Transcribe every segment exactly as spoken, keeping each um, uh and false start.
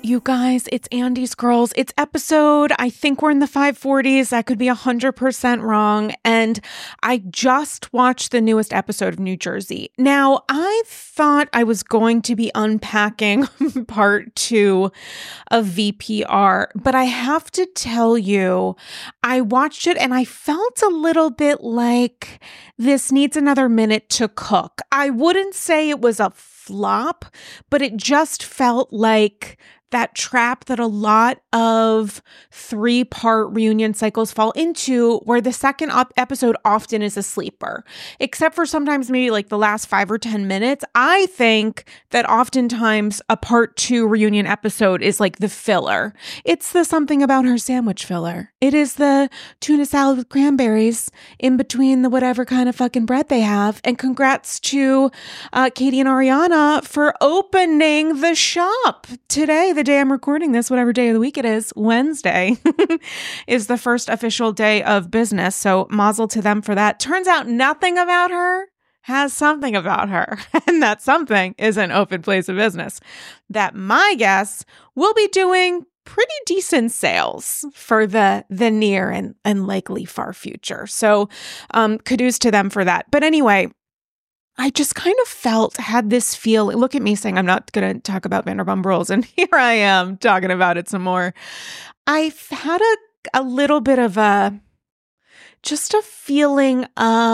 You guys, it's Andy's Girls. It's episode, I think we're in the five forties. I could be one hundred percent wrong. And I just watched the newest episode of New Jersey. Now, I thought I was going to be unpacking part two of V P R, but I have to tell you, I watched it and I felt a little bit like this needs another minute to cook. I wouldn't say it was a flop, but it just felt like that trap that a lot of three-part reunion cycles fall into, where the second op- episode often is a sleeper, except for sometimes maybe like the last five or ten minutes. I think that oftentimes a part two reunion episode is like the filler. It's the something about her sandwich filler. It is the tuna salad with cranberries in between the whatever kind of fucking bread they have. And congrats to uh, Katie and Ariana for opening the shop today. The day I'm recording this, whatever day of the week it is, Wednesday, is the first official day of business. So mazel to them for that. Turns out nothing about her has something about her. And that something is an open place of business that my guess will be doing pretty decent sales for the the near and, and likely far future. So um, kudos to them for that. But anyway, I just kind of felt, had this feel, look at me saying I'm not going to talk about Vanderpump Rules, and here I am talking about it some more. I've had a, a little bit of a, just a feeling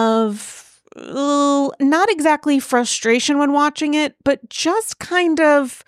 of, uh, not exactly frustration when watching it, but just kind of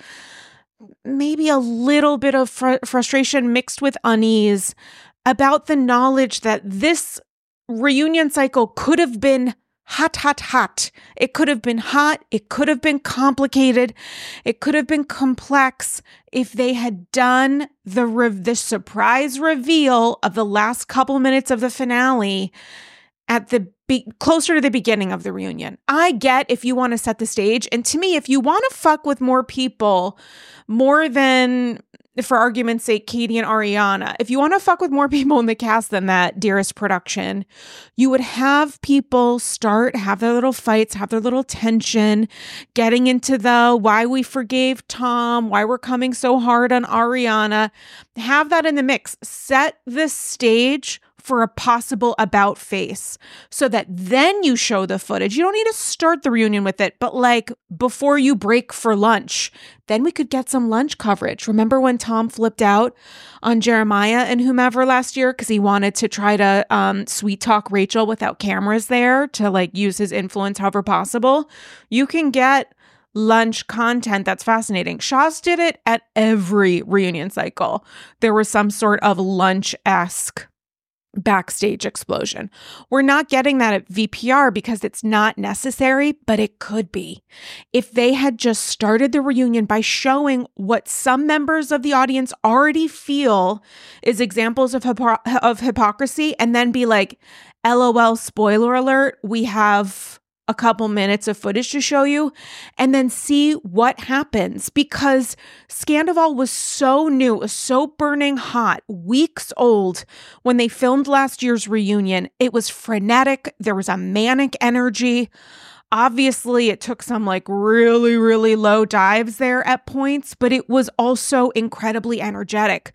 maybe a little bit of fr- frustration mixed with unease about the knowledge that this reunion cycle could have been hot, hot, hot. It could have been hot. It could have been complicated. It could have been complex if they had done the re- the surprise reveal of the last couple minutes of the finale at the be- closer to the beginning of the reunion. I get if you want to set the stage. And to me, if you want to fuck with more people, more than, for argument's sake, Katie and Ariana, if you want to fuck with more people in the cast than that, dearest production, you would have people start, have their little fights, have their little tension, getting into the why we forgave Tom, why we're coming so hard on Ariana. Have that in the mix. Set the stage for a possible about face so that then you show the footage. You don't need to start the reunion with it, but like before you break for lunch, then we could get some lunch coverage. Remember when Tom flipped out on Jeremiah and whomever last year because he wanted to try to um, sweet talk Rachel without cameras there to like use his influence however possible? You can get lunch content that's fascinating. Shaw's did it at every reunion cycle. There was some sort of lunch-esque backstage explosion. We're not getting that at V P R because it's not necessary, but it could be. If they had just started the reunion by showing what some members of the audience already feel is examples of hypo- of hypocrisy, and then be like, LOL, spoiler alert, we have a couple minutes of footage to show you, and then see what happens. Because Scandoval was so new, was so burning hot, weeks old when they filmed last year's reunion. It was frenetic. There was a manic energy. Obviously, it took some like really, really low dives there at points, but it was also incredibly energetic.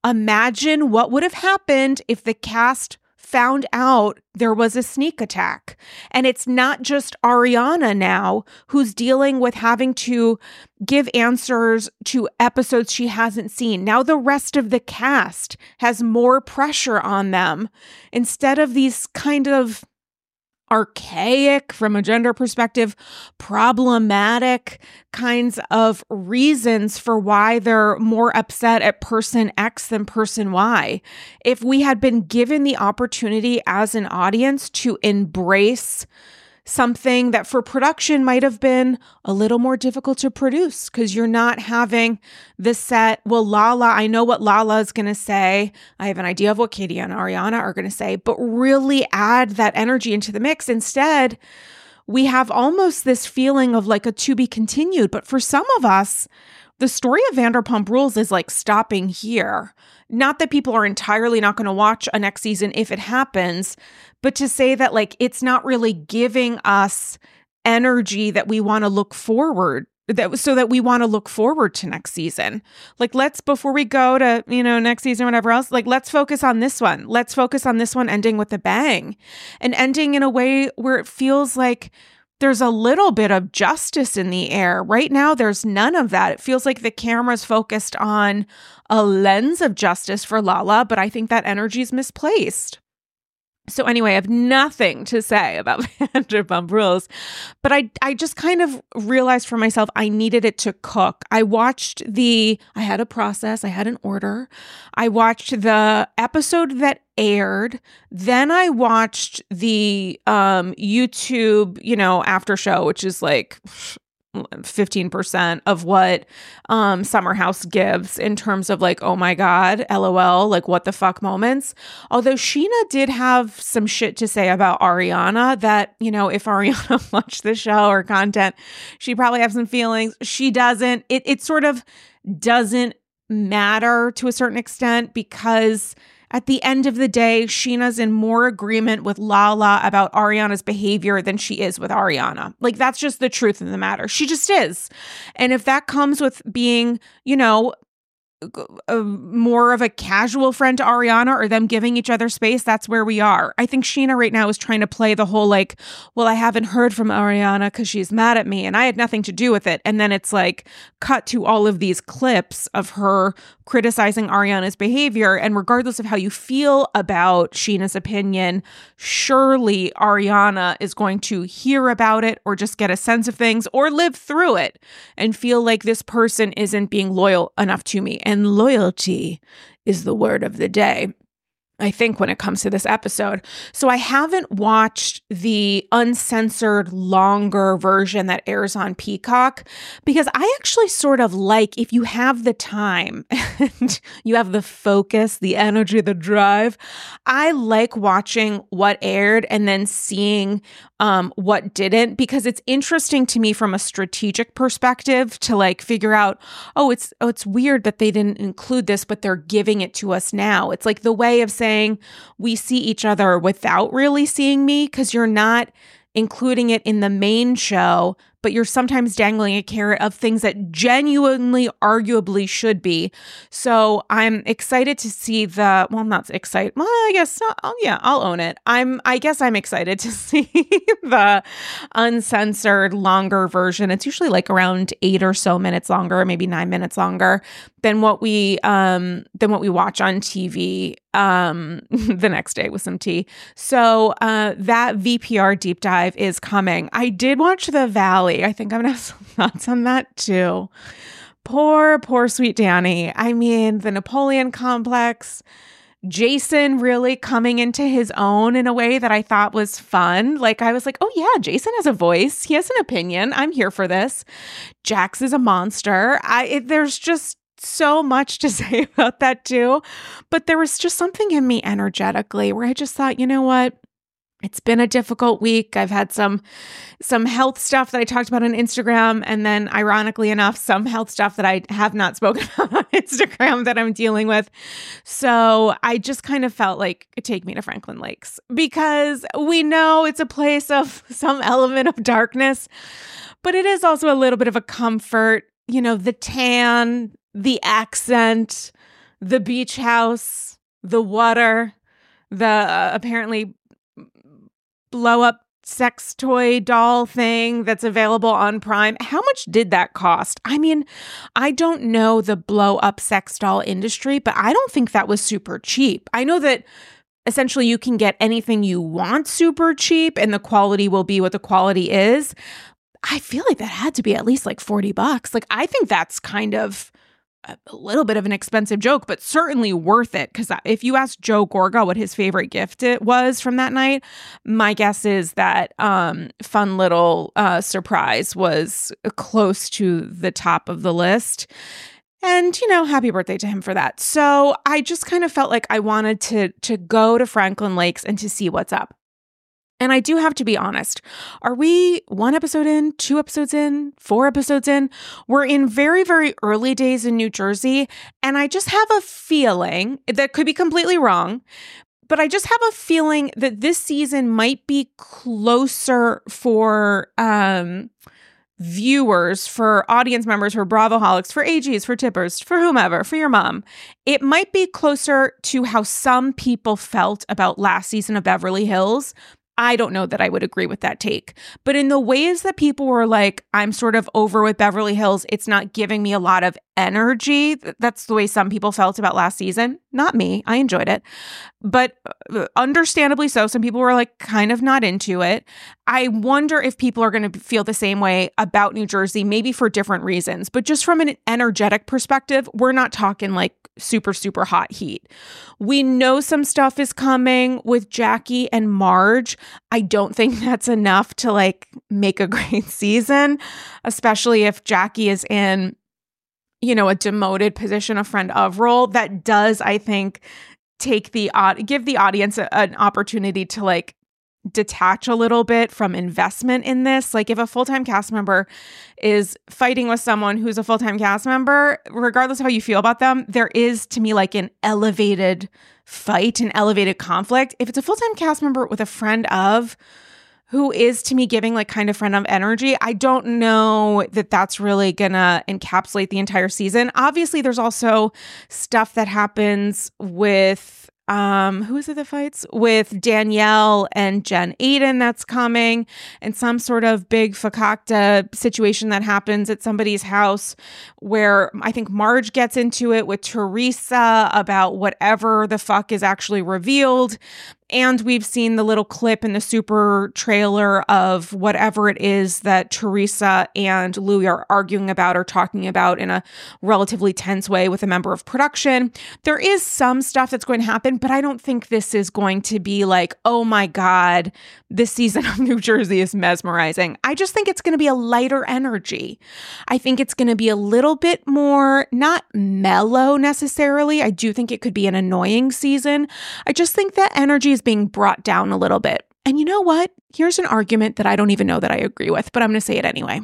Imagine what would have happened if the cast found out there was a sneak attack. And it's not just Ariana now who's dealing with having to give answers to episodes she hasn't seen. Now the rest of the cast has more pressure on them instead of these kind of archaic, from a gender perspective, problematic kinds of reasons for why they're more upset at person X than person Y. If we had been given the opportunity as an audience to embrace something that for production might have been a little more difficult to produce because you're not having the set, well, Lala, I know what Lala is going to say. I have an idea of what Katie and Ariana are going to say, but really add that energy into the mix. Instead, we have almost this feeling of like a to be continued. But for some of us, the story of Vanderpump Rules is like stopping here. Not that people are entirely not going to watch a next season if it happens, but to say that like it's not really giving us energy that we want to look forward that so that we want to look forward to next season. Like, let's, before we go to, you know, next season, whatever else, like, let's focus on this one. Let's focus on this one ending with a bang and ending in a way where it feels like there's a little bit of justice in the air. Right now, there's none of that. It feels like the camera's focused on a lens of justice for Lala, but I think that energy is misplaced. So anyway, I have nothing to say about Vanderpump Rules, but I I just kind of realized for myself I needed it to cook. I watched the, I had a process, I had an order. I watched the episode that aired. Then I watched the um, YouTube, you know, after show, which is like fifteen percent of what um, Summer House gives in terms of like, oh my God, LOL, like what the fuck moments. Although Sheena did have some shit to say about Ariana that, you know, if Ariana watched the show or content, she'd probably have some feelings. She doesn't. It, it sort of doesn't matter to a certain extent because at the end of the day, Sheena's in more agreement with Lala about Ariana's behavior than she is with Ariana. Like, that's just the truth of the matter. She just is. And if that comes with being, you know, a, more of a casual friend to Ariana or them giving each other space, that's where we are. I think Sheena right now is trying to play the whole like, well, I haven't heard from Ariana because she's mad at me and I had nothing to do with it. And then it's like cut to all of these clips of her criticizing Ariana's behavior. And regardless of how you feel about Sheena's opinion, surely Ariana is going to hear about it or just get a sense of things or live through it and feel like this person isn't being loyal enough to me. And loyalty is the word of the day, I think, when it comes to this episode. So I haven't watched the uncensored, longer version that airs on Peacock because I actually sort of like, if you have the time and you have the focus, the energy, the drive, I like watching what aired and then seeing um, what didn't, because it's interesting to me from a strategic perspective to like figure out, oh, it's oh, it's weird that they didn't include this, but they're giving it to us now. It's like the way of saying we see each other without really seeing me, because you're not including it in the main show, but you're sometimes dangling a carrot of things that genuinely, arguably should be. So I'm excited to see the, well, I'm not excited. Well, I guess, oh yeah, I'll own it. I'm, I guess I'm excited to see the uncensored longer version. It's usually like around eight or so minutes longer, maybe nine minutes longer than what we, um, than what we watch on T V, um, the next day with some tea. So, uh, that V P R deep dive is coming. I did watch The Valley. I think I'm gonna have some thoughts on that too. Poor, poor sweet Danny. I mean, the Napoleon complex, Jason really coming into his own in a way that I thought was fun. Like, I was like, oh yeah, Jason has a voice. He has an opinion. I'm here for this. Jax is a monster. I, it, there's just so much to say about that too. But there was just something in me energetically where I just thought, you know what? It's been a difficult week. I've had some some health stuff that I talked about on Instagram, and then ironically enough, some health stuff that I have not spoken about on Instagram that I'm dealing with. So I just kind of felt like, take me to Franklin Lakes, because we know it's a place of some element of darkness, but it is also a little bit of a comfort. You know, the tan, the accent, the beach house, the water, the uh, apparently blow up sex toy doll thing that's available on Prime. How much did that cost? I mean, I don't know the blow up sex doll industry, but I don't think that was super cheap. I know that essentially you can get anything you want super cheap and the quality will be what the quality is. I feel like that had to be at least like forty bucks. Like, I think that's kind of a little bit of an expensive joke, but certainly worth it. Because if you ask Joe Gorga what his favorite gift it was from that night, my guess is that um, fun little uh, surprise was close to the top of the list. And, you know, happy birthday to him for that. So I just kind of felt like I wanted to to go to Franklin Lakes and to see what's up. And I do have to be honest. Are we one episode in, two episodes in, four episodes in? We're in very, very early days in New Jersey. And I just have a feeling that could be completely wrong, but I just have a feeling that this season might be closer for um, viewers, for audience members, for Bravoholics, for A Gs, for tippers, for whomever, for your mom, it might be closer to how some people felt about last season of Beverly Hills. I don't know that I would agree with that take. But in the ways that people were like, I'm sort of over with Beverly Hills, it's not giving me a lot of energy. That's the way some people felt about last season. Not me. I enjoyed it. But understandably so, some people were like kind of not into it. I wonder if people are going to feel the same way about New Jersey, maybe for different reasons. But just from an energetic perspective, we're not talking like super, super hot heat. We know some stuff is coming with Jackie and Marge. I don't think that's enough to like make a great season, especially if Jackie is in, you know, a demoted position, a friend of role. That does, I think, take the uh, give the audience a, an opportunity to like detach a little bit from investment in this. Like if a full-time cast member is fighting with someone who's a full-time cast member, regardless of how you feel about them, there is to me like an elevated fight, an elevated conflict. If it's a full-time cast member with a friend of, who is to me giving like kind of friend of energy, I don't know that that's really gonna encapsulate the entire season. Obviously, there's also stuff that happens with Um, who is it that fights? With Danielle and Jen Aiden that's coming, and some sort of big fakakta situation that happens at somebody's house where I think Marge gets into it with Teresa about whatever the fuck is actually revealed. And we've seen the little clip in the super trailer of whatever it is that Teresa and Louis are arguing about or talking about in a relatively tense way with a member of production. There is some stuff that's going to happen, but I don't think this is going to be like, oh my God, this season of New Jersey is mesmerizing. I just think it's going to be a lighter energy. I think it's going to be a little bit more, not mellow necessarily. I do think it could be an annoying season. I just think that energy is being brought down a little bit. And you know what? Here's an argument that I don't even know that I agree with, but I'm going to say it anyway.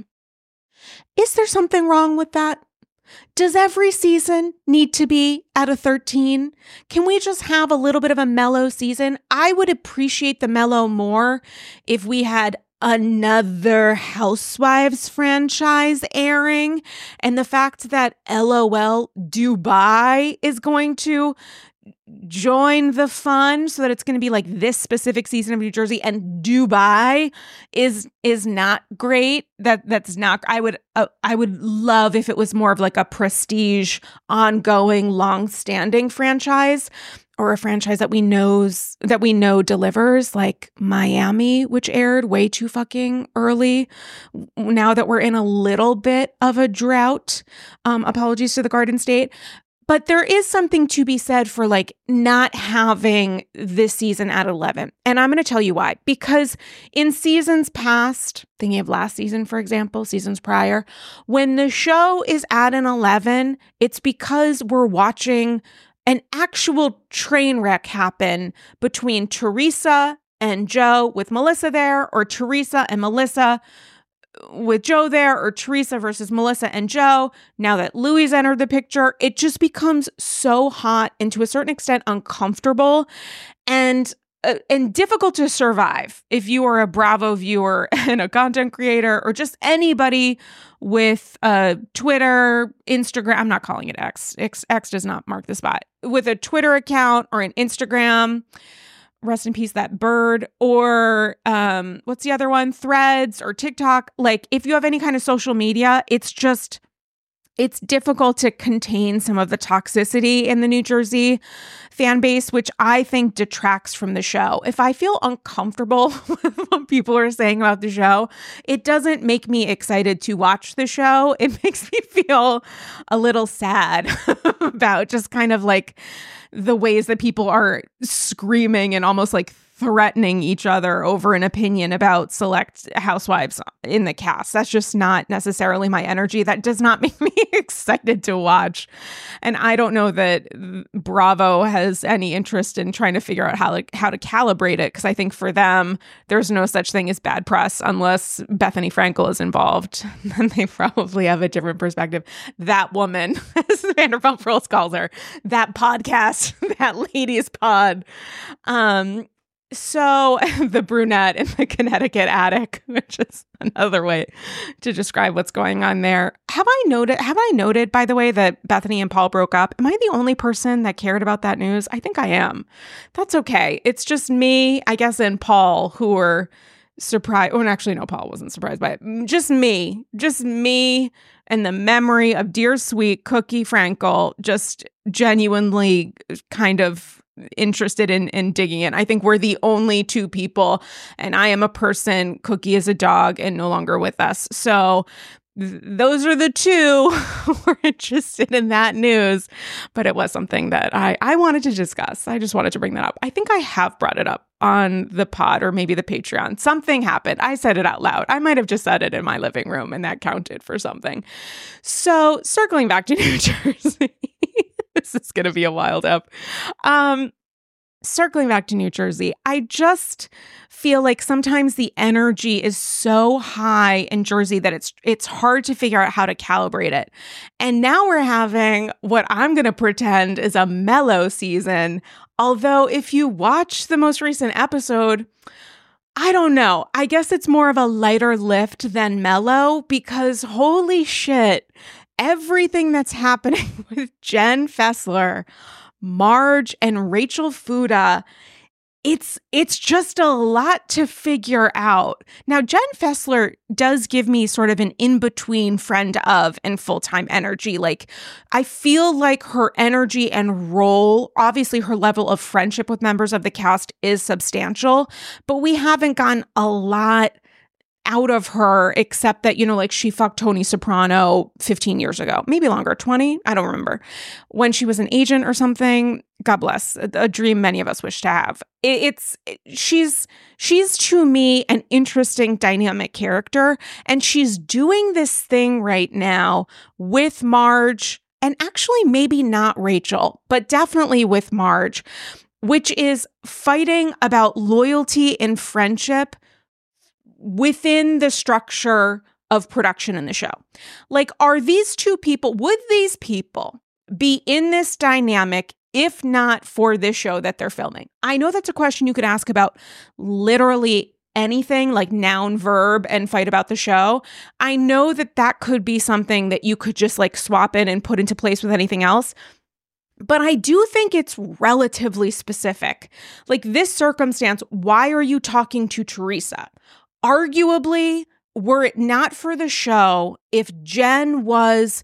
Is there something wrong with that? Does every season need to be at a thirteen? Can we just have a little bit of a mellow season? I would appreciate the mellow more if we had another Housewives franchise airing, and the fact that LOL Dubai is going to join the fun so that it's going to be like this specific season of New Jersey, and Dubai is is not great. That that's not. I would uh, I would love if it was more of like a prestige, ongoing, long-standing franchise, or a franchise that we knows that we know delivers, like Miami, which aired way too fucking early. Now that we're in a little bit of a drought, um, apologies to the Garden State. But there is something to be said for like not having this season at eleven. And I'm going to tell you why. Because in seasons past, thinking of last season, for example, seasons prior, when the show is at an eleven, it's because we're watching an actual train wreck happen between Teresa and Joe with Melissa there, or Teresa and Melissa with Joe there, or Teresa versus Melissa and Joe. Now that Louis entered the picture, it just becomes so hot and to a certain extent uncomfortable and uh, and difficult to survive if you are a Bravo viewer and a content creator, or just anybody with uh, Twitter, Instagram. I'm not calling it X. X. X does not mark the spot. With a Twitter account or an Instagram. Rest in peace, that bird, or um, what's the other one? Threads or TikTok. Like if you have any kind of social media, it's just, it's difficult to contain some of the toxicity in the New Jersey fan base, which I think detracts from the show. If I feel uncomfortable with what people are saying about the show, it doesn't make me excited to watch the show. It makes me feel a little sad about just kind of like the ways that people are screaming and almost like threatening each other over an opinion about select housewives in the cast. That's just not necessarily my energy. That does not make me excited to watch. And I don't know that Bravo has any interest in trying to figure out how to, how to calibrate it, because I think for them, there's no such thing as bad press unless Bethany Frankel is involved. Then they probably have a different perspective. That woman, as Vanderpump Rules calls her, that podcast, that ladies pod. Um, So the brunette in the Connecticut attic, which is another way to describe what's going on there. Have I noted, have I noted, by the way, that Bethany and Paul broke up? Am I the only person that cared about that news? I think I am. That's okay. It's just me, I guess, and Paul who were surprised. Oh, and actually, no, Paul wasn't surprised by it. Just me, just me and the memory of dear sweet Cookie Frankel, just genuinely kind of interested in in digging in. I think we're the only two people, and I am a person, Cookie is a dog and no longer with us. So th- those are the two who were interested in that news, but it was something that I, I wanted to discuss. I just wanted to bring that up. I think I have brought it up on the pod or maybe the Patreon. Something happened. I said it out loud. I might have just said it in my living room and that counted for something. So circling back to New Jersey. This is going to be a wild up. Um, circling back to New Jersey, I just feel like sometimes the energy is so high in Jersey that it's it's hard to figure out how to calibrate it. And now we're having what I'm going to pretend is a mellow season. Although if you watch the most recent episode, I don't know. I guess it's more of a lighter lift than mellow because holy shit, everything that's happening with Jen Fessler, Marge, and Rachel Fuda, it's it's just a lot to figure out. Now, Jen Fessler does give me sort of an in-between friend of and full-time energy. Like, I feel like her energy and role, obviously her level of friendship with members of the cast is substantial, but we haven't gotten a lot out of her, except that, you know, like she fucked Tony Soprano fifteen years ago, maybe longer, twenty, I don't remember, when she was an agent or something. God bless, a, a dream many of us wish to have. It, it's it, she's she's to me an interesting dynamic character, and she's doing this thing right now with Marge, and actually maybe not Rachel, but definitely with Marge, which is fighting about loyalty and friendship within the structure of production in the show. Like, are these two people, would these people be in this dynamic if not for this show that they're filming? I know that's a question you could ask about literally anything, like noun, verb, and fight about the show. I know that that could be something that you could just like swap in and put into place with anything else. But I do think it's relatively specific. Like this circumstance, why are you talking to Teresa? Arguably, were it not for the show, if Jen was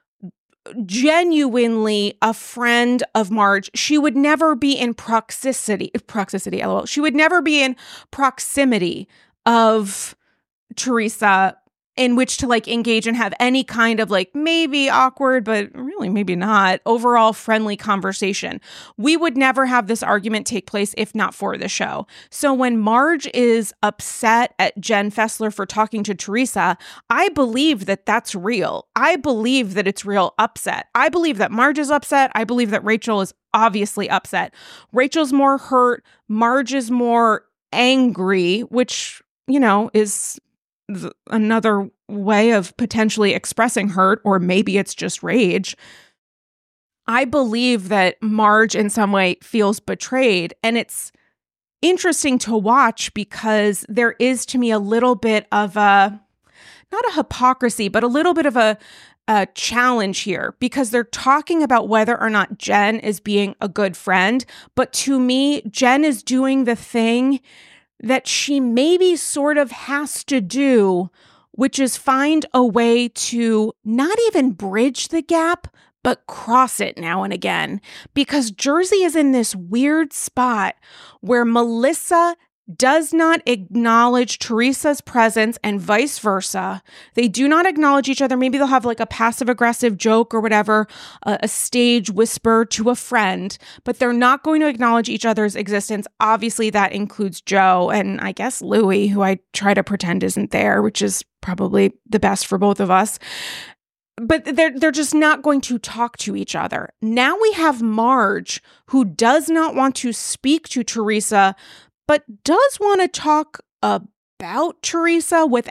genuinely a friend of Marge, she would never be in proximity, proximity, lol. She would never be in proximity of Teresa in which to like engage and have any kind of like maybe awkward, but really maybe not, overall friendly conversation. We would never have this argument take place if not for the show. So when Marge is upset at Jen Fessler for talking to Teresa, I believe that that's real. I believe that it's real upset. I believe that Marge is upset. I believe that Rachel is obviously upset. Rachel's more hurt. Marge is more angry, which, you know, is another way of potentially expressing hurt, or maybe it's just rage. I believe that Marge in some way feels betrayed, and it's interesting to watch because there is to me a little bit of a, not a hypocrisy, but a little bit of a, a challenge here because they're talking about whether or not Jen is being a good friend. But to me, Jen is doing the thing that she maybe sort of has to do, which is find a way to not even bridge the gap, but cross it now and again. Because Jersey is in this weird spot where Melissa does not acknowledge Teresa's presence and vice versa. They do not acknowledge each other. Maybe they'll have like a passive aggressive joke or whatever, a, a stage whisper to a friend, but they're not going to acknowledge each other's existence. Obviously that includes Joe and I guess Louie, who I try to pretend isn't there, which is probably the best for both of us. But they're they're just not going to talk to each other. Now we have Marge, who does not want to speak to Teresa, but does want to talk about Teresa without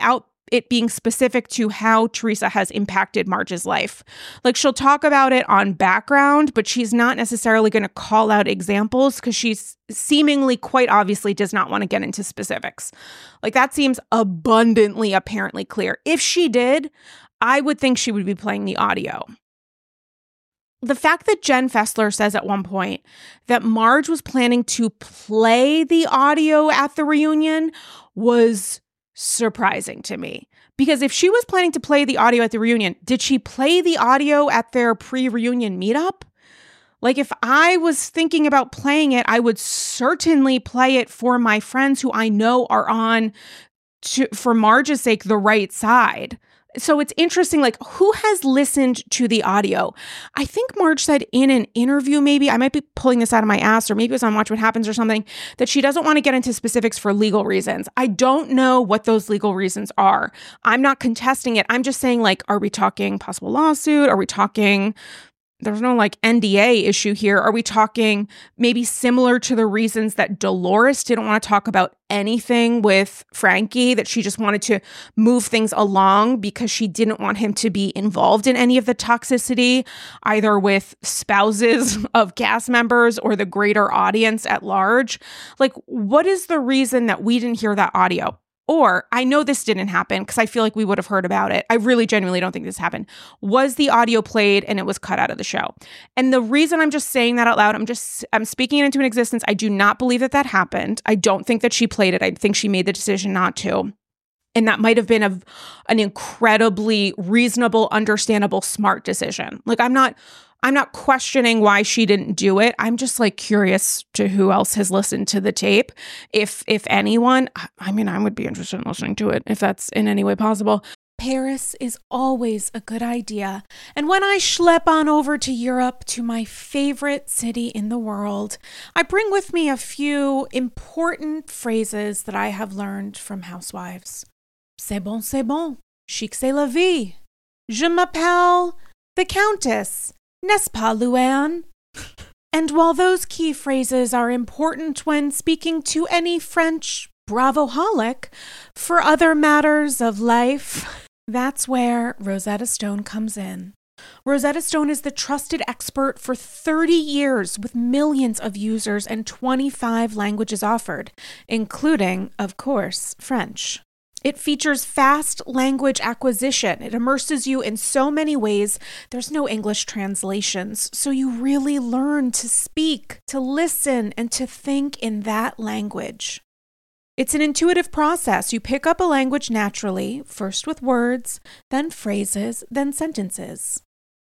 it being specific to how Teresa has impacted Marge's life. Like, she'll talk about it on background, but she's not necessarily going to call out examples because she's seemingly quite obviously does not want to get into specifics. Like, that seems abundantly apparently clear. If she did, I would think she would be playing the audio. The fact that Jen Fessler says at one point that Marge was planning to play the audio at the reunion was surprising to me. Because if she was planning to play the audio at the reunion, did she play the audio at their pre-reunion meetup? Like, if I was thinking about playing it, I would certainly play it for my friends who I know are on, to, for Marge's sake, the right side. So it's interesting, like, who has listened to the audio? I think Marge said in an interview, maybe, I might be pulling this out of my ass, or maybe it was on Watch What Happens or something, that she doesn't want to get into specifics for legal reasons. I don't know what those legal reasons are. I'm not contesting it. I'm just saying, like, are we talking possible lawsuit? Are we talking... There's no like N D A issue here. Are we talking maybe similar to the reasons that Dolores didn't want to talk about anything with Frankie, that she just wanted to move things along because she didn't want him to be involved in any of the toxicity, either with spouses of cast members or the greater audience at large? Like, what is the reason that we didn't hear that audio? Or, I know this didn't happen because I feel like we would have heard about it. I really genuinely don't think this happened. Was the audio played and it was cut out of the show? And the reason I'm just saying that out loud, I'm just, I'm speaking it into an existence. I do not believe that that happened. I don't think that she played it. I think she made the decision not to. And that might have been a, an incredibly reasonable, understandable, smart decision. Like, I'm not... I'm not questioning why she didn't do it. I'm just like curious to who else has listened to the tape. If if anyone, I mean, I would be interested in listening to it if that's in any way possible. Paris is always a good idea. And when I schlep on over to Europe, to my favorite city in the world, I bring with me a few important phrases that I have learned from housewives. C'est bon, c'est bon. Chic, c'est la vie. Je m'appelle the Countess. N'est-ce pas, Luann? And while those key phrases are important when speaking to any French bravoholic, for other matters of life, that's where Rosetta Stone comes in. Rosetta Stone is the trusted expert for thirty years with millions of users and twenty-five languages offered, including, of course, French. It features fast language acquisition. It immerses you in so many ways. There's no English translations, so you really learn to speak, to listen, and to think in that language. It's an intuitive process. You pick up a language naturally, first with words, then phrases, then sentences.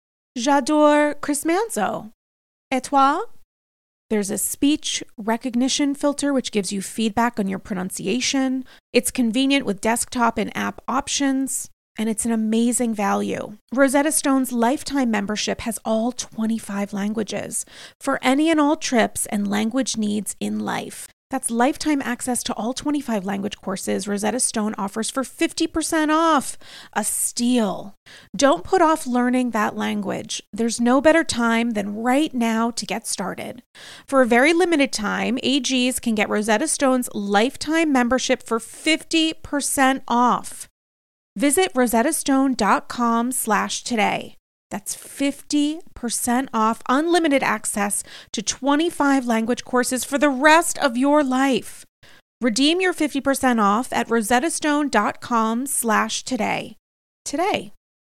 J'adore Chris Manzo. Et toi? There's a speech recognition filter, which gives you feedback on your pronunciation. It's convenient with desktop and app options, and it's an amazing value. Rosetta Stone's lifetime membership has all twenty-five languages for any and all trips and language needs in life. That's lifetime access to all twenty-five language courses Rosetta Stone offers for fifty percent off. A steal. Don't put off learning that language. There's no better time than right now to get started. For a very limited time, A Gs can get Rosetta Stone's lifetime membership for fifty percent off. Visit rosettastone.com slash today. That's fifty percent off unlimited access to twenty-five language courses for the rest of your life. Redeem your fifty percent off at rosettastone.com slash today. Today.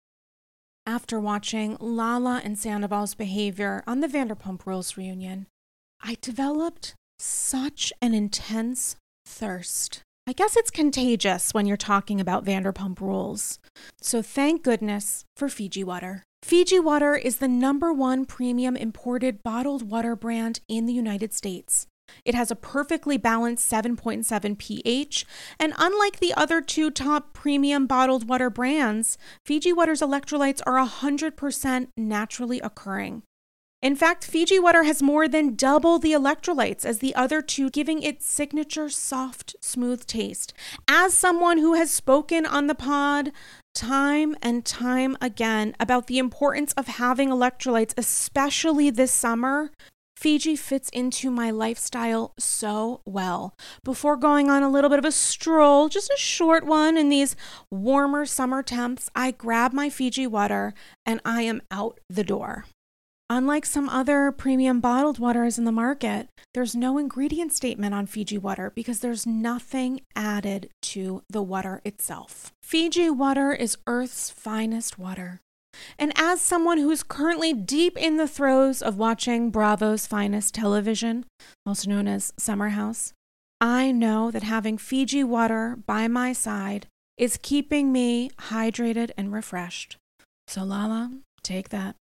After watching Lala and Sandoval's behavior on the Vanderpump Rules reunion, I developed such an intense thirst. I guess it's contagious when you're talking about Vanderpump Rules. So thank goodness for Fiji Water. Fiji Water is the number one premium imported bottled water brand in the United States. It has a perfectly balanced seven point seven pH, and unlike the other two top premium bottled water brands, Fiji Water's electrolytes are one hundred percent naturally occurring. In fact, Fiji Water has more than double the electrolytes as the other two, giving its signature soft, smooth taste. As someone who has spoken on the pod time and time again about the importance of having electrolytes, especially this summer, Fiji fits into my lifestyle so well. Before going on a little bit of a stroll, just a short one in these warmer summer temps, I grab my Fiji water and I am out the door. Unlike some other premium bottled waters in the market, there's no ingredient statement on Fiji water because there's nothing added to the water itself. Fiji water is Earth's finest water. And as someone who's currently deep in the throes of watching Bravo's finest television, also known as Summer House, I know that having Fiji water by my side is keeping me hydrated and refreshed. So Lala, take that.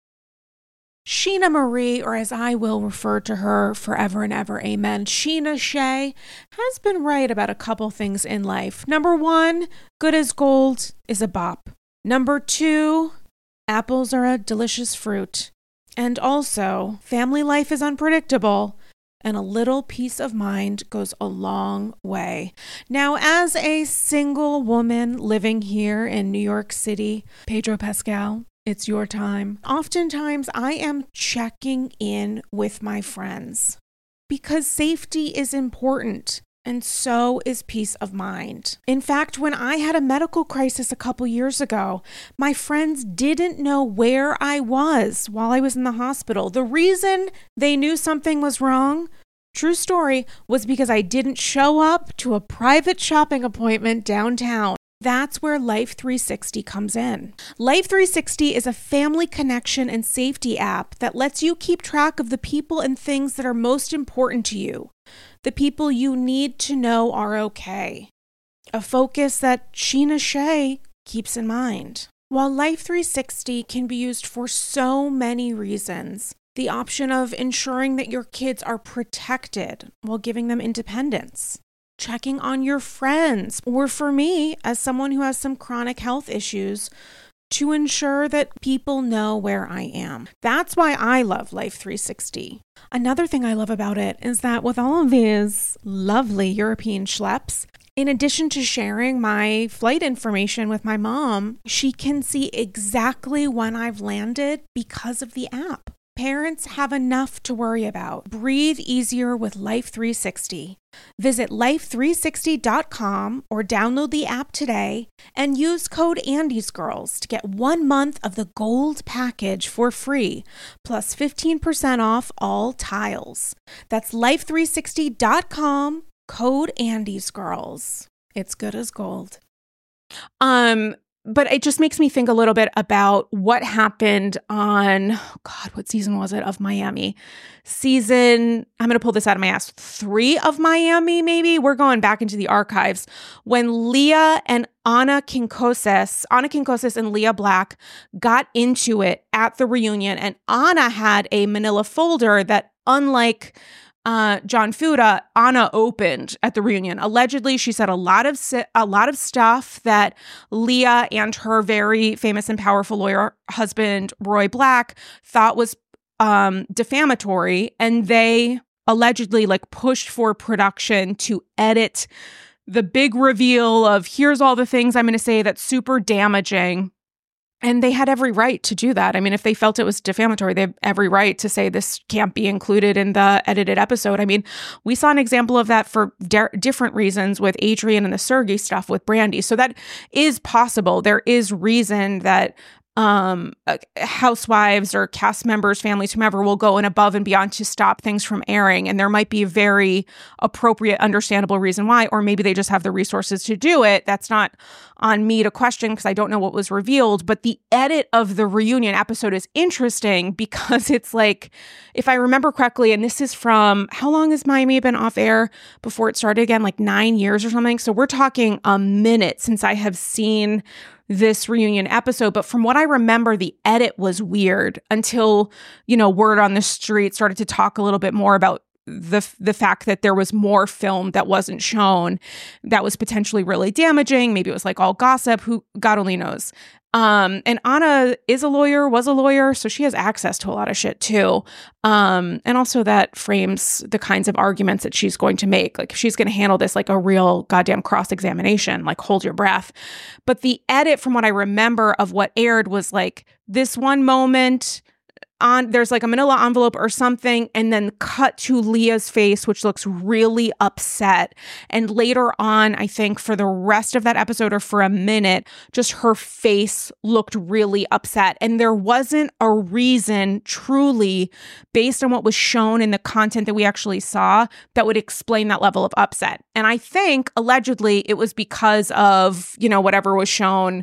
Sheena Marie, or as I will refer to her forever and ever, amen, Sheena Shea, has been right about a couple things in life. Number one, good as gold is a bop. Number two, apples are a delicious fruit. And also, family life is unpredictable, and a little peace of mind goes a long way. Now, as a single woman living here in New York City, Pedro Pascal, it's your time. Oftentimes, I am checking in with my friends because safety is important. And so is peace of mind. In fact, when I had a medical crisis a couple years ago, my friends didn't know where I was while I was in the hospital. The reason they knew something was wrong, true story, was because I didn't show up to a private shopping appointment downtown. That's where Life three sixty comes in. Life three sixty is a family connection and safety app that lets you keep track of the people and things that are most important to you. The people you need to know are okay. A focus that Sheena Shea keeps in mind. While Life three sixty can be used for so many reasons, the option of ensuring that your kids are protected while giving them independence, checking on your friends, or for me, as someone who has some chronic health issues, to ensure that people know where I am. That's why I love Life three sixty. Another thing I love about it is that with all of these lovely European schleps, in addition to sharing my flight information with my mom, she can see exactly when I've landed because of the app. Parents have enough to worry about. Breathe easier with Life three sixty. Visit life three sixty dot com or download the app today and use code AndysGirls to get one month of the gold package for free, plus fifteen percent off all tiles. That's life three sixty dot com, code AndysGirls. It's good as gold. Um... But it just makes me think a little bit about what happened on, oh God, what season was it of Miami? Season, I'm going to pull this out of my ass, three of Miami, maybe? We're going back into the archives. When Leah and Anna Kinkosas, Anna Kinkosas and Leah Black got into it at the reunion, and Anna had a manila folder that, unlike Uh, John Fuda, Anna opened at the reunion. Allegedly, she said a lot of si- a lot of stuff that Leah and her very famous and powerful lawyer husband, Roy Black, thought was um, defamatory, and they allegedly like pushed for production to edit the big reveal of here's all the things I'm going to say that's super damaging. And they had every right to do that. I mean, if they felt it was defamatory, they have every right to say this can't be included in the edited episode. I mean, we saw an example of that for de- different reasons with Adrian and the Sergey stuff with Brandy. So that is possible. There is reason that um, housewives or cast members, families, whomever will go in above and beyond to stop things from airing. And there might be a very appropriate, understandable reason why, or maybe they just have the resources to do it. That's not on me to question because I don't know what was revealed. But the edit of the reunion episode is interesting because it's like, if I remember correctly, and this is from, how long has Miami been off air before it started again? Like nine years or something. So we're talking a minute since I have seen this reunion episode. But from what I remember, the edit was weird until, you know, word on the street started to talk a little bit more about the the fact that there was more film that wasn't shown that was potentially really damaging. Maybe it was like all gossip. Who, God only knows. Um, and Anna is a lawyer, was a lawyer, so she has access to a lot of shit too. Um, and also that frames the kinds of arguments that she's going to make. Like if she's going to handle this like a real goddamn cross-examination, like hold your breath. But the edit from what I remember of what aired was like this one moment, on, there's like a manila envelope or something, and then cut to Leah's face, which looks really upset. And later on, I think for the rest of that episode or for a minute, just her face looked really upset. And there wasn't a reason truly based on what was shown in the content that we actually saw that would explain that level of upset. And I think allegedly it was because of, you know, whatever was shown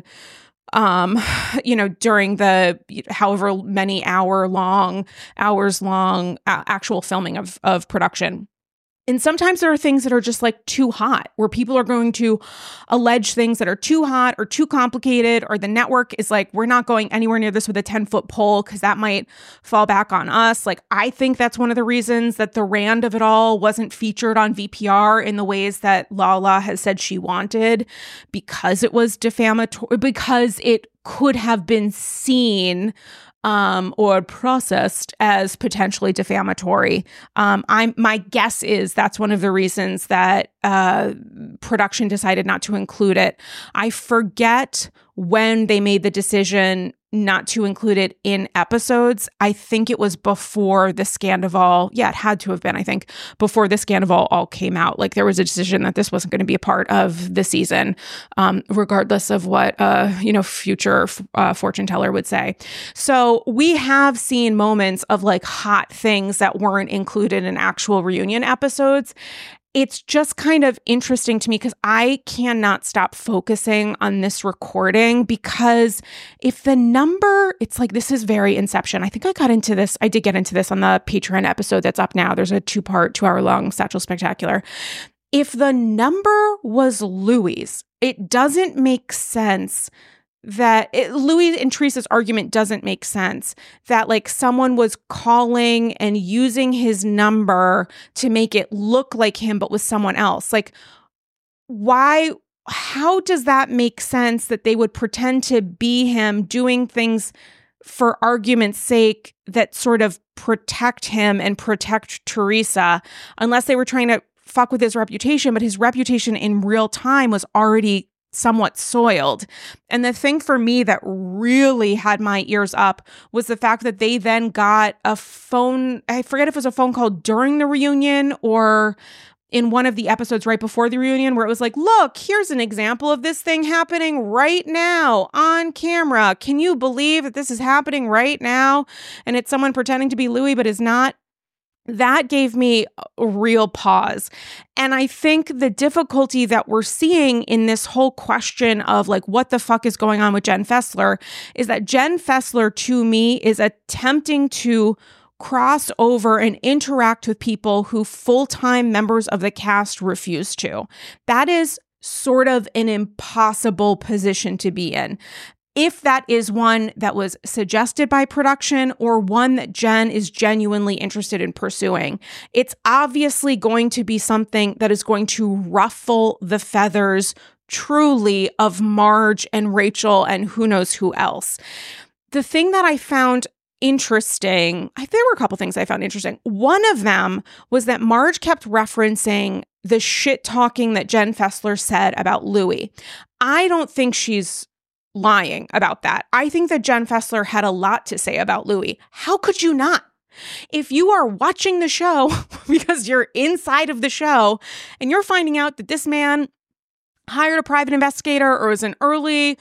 um, you know, during the however many hour long, hours long uh, actual filming of, of production. And sometimes there are things that are just like too hot, where people are going to allege things that are too hot or too complicated, or the network is like, we're not going anywhere near this with a ten foot pole because that might fall back on us. Like, I think that's one of the reasons that the Rand of it all wasn't featured on V P R in the ways that Lala has said she wanted, because it was defamatory, because it could have been seen Um, or processed as potentially defamatory. Um, I'm my guess is that's one of the reasons that uh, production decided not to include it. I forget when they made the decision not to include it in episodes. I think it was before the Scandival. Yeah, it had to have been, I think, before the Scandival all came out. Like, there was a decision that this wasn't going to be a part of the season, um, regardless of what, uh, you know, future uh, fortune teller would say. So we have seen moments of like hot things that weren't included in actual reunion episodes. It's just kind of interesting to me because I cannot stop focusing on this recording, because if the number, it's like, this is very Inception. I think I got into this. I did get into this on the Patreon episode that's up now. There's a two part, two hour long Satchel Spectacular. If the number was Louis, it doesn't make sense that it, Louis and Teresa's argument doesn't make sense that like someone was calling and using his number to make it look like him, but with someone else. Like, why, how does that make sense that they would pretend to be him doing things for argument's sake that sort of protect him and protect Teresa, unless they were trying to fuck with his reputation, but his reputation in real time was already somewhat soiled. And the thing for me that really had my ears up was the fact that they then got a phone, I forget if it was a phone call during the reunion or in one of the episodes right before the reunion, where it was like, look, here's an example of this thing happening right now on camera. Can you believe that this is happening right now? And it's someone pretending to be Louis, but is not. That gave me a real pause. And I think the difficulty that we're seeing in this whole question of like, what the fuck is going on with Jen Fessler is that Jen Fessler, to me, is attempting to cross over and interact with people who full-time members of the cast refuse to. That is sort of an impossible position to be in. If that is one that was suggested by production or one that Jen is genuinely interested in pursuing, it's obviously going to be something that is going to ruffle the feathers truly of Marge and Rachel and who knows who else. The thing that I found interesting, I, there were a couple things I found interesting. One of them was that Marge kept referencing the shit talking that Jen Fessler said about Louis. I don't think she's lying about that. I think that Jen Fessler had a lot to say about Louis. How could you not? If you are watching the show because you're inside of the show and you're finding out that this man hired a private investigator or was an early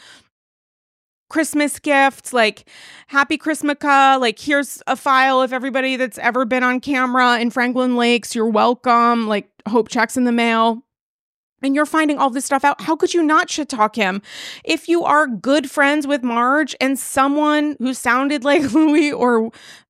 Christmas gift, like Happy Christmaka, like here's a file of everybody that's ever been on camera in Franklin Lakes, you're welcome, like hope checks in the mail. And you're finding all this stuff out. How could you not shit talk him? If you are good friends with Marge and someone who sounded like Louis, or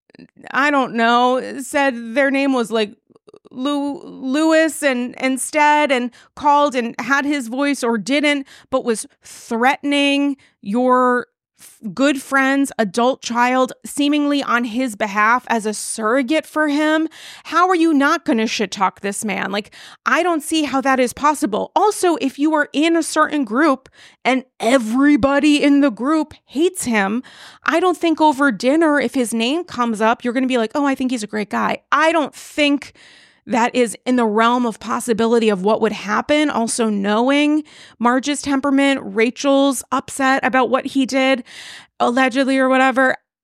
I don't know, said their name was like Lou, Louis and instead and called and had his voice or didn't, but was threatening your good friend's adult child seemingly on his behalf as a surrogate for him, how are you not going to shit talk this man? Like, I don't see how that is possible. Also, if you are in a certain group and everybody in the group hates him, I don't think over dinner, if his name comes up, you're going to be like, oh, I think he's a great guy. I don't think that is in the realm of possibility of what would happen. Also knowing Marge's temperament, Rachel's upset about what he did, allegedly or whatever,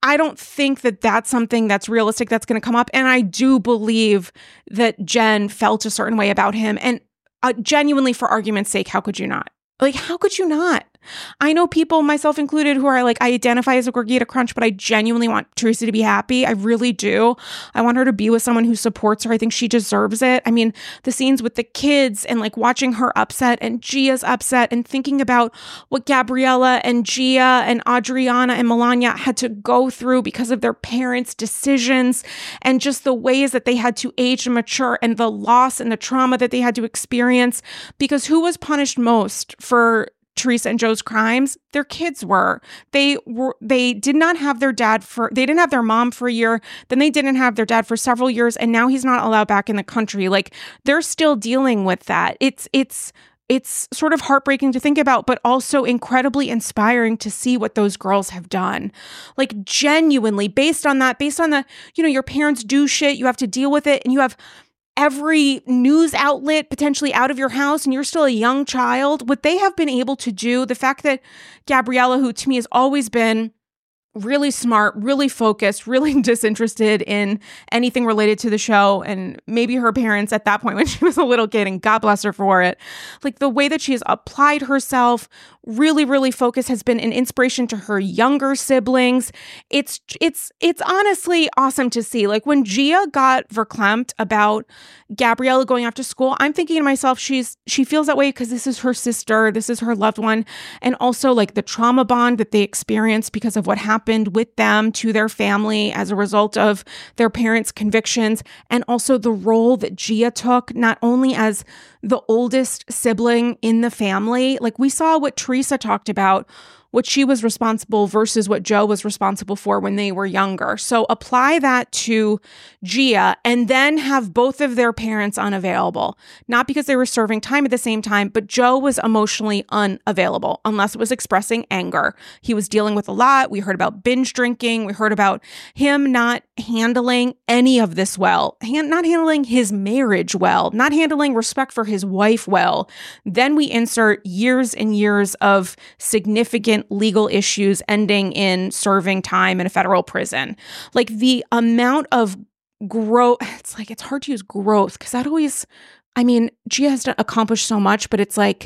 I don't think that that's something that's realistic that's going to come up. And I do believe that Jen felt a certain way about him. And uh, genuinely, for argument's sake, how could you not? Like, how could you not? I know people, myself included, who are like, I identify as a Gurgita Crunch, but I genuinely want Teresa to be happy. I really do. I want her to be with someone who supports her. I think she deserves it. I mean, the scenes with the kids and like watching her upset and Gia's upset and thinking about what Gabriella and Gia and Adriana and Melania had to go through because of their parents' decisions and just the ways that they had to age and mature and the loss and the trauma that they had to experience. Because who was punished most for Teresa and Joe's crimes? Their kids were. They were. They did not have their dad for. They didn't have their mom for a year. Then they didn't have their dad for several years, and now he's not allowed back in the country. Like, they're still dealing with that. It's it's it's sort of heartbreaking to think about, but also incredibly inspiring to see what those girls have done. Like, genuinely, based on that, based on the, you know, your parents do shit, you have to deal with it, and you have every news outlet potentially out of your house and you're still a young child, what they have been able to do, the fact that Gabriella, who to me has always been really smart, really focused, really disinterested in anything related to the show, and maybe her parents at that point when she was a little kid, and God bless her for it, like the way that she has applied herself, really, really focused, has been an inspiration to her younger siblings. It's it's it's honestly awesome to see. Like, when Gia got verklempt about Gabriella going off to school, I'm thinking to myself, she's she feels that way because this is her sister, this is her loved one, and also like the trauma bond that they experienced because of what happened with them to their family as a result of their parents' convictions, and also the role that Gia took, not only as the oldest sibling in the family. Like, we saw what Teresa talked about, what she was responsible versus what Joe was responsible for when they were younger. So apply that to Gia and then have both of their parents unavailable. Not because they were serving time at the same time, but Joe was emotionally unavailable unless it was expressing anger. He was dealing with a lot. We heard about binge drinking. We heard about him not handling any of this well, hand, not handling his marriage well, not handling respect for his wife well. Then we insert years and years of significant legal issues ending in serving time in a federal prison. Like, the amount of growth, it's like, it's hard to use growth because that always, I mean, Gia has done, accomplished so much, but it's like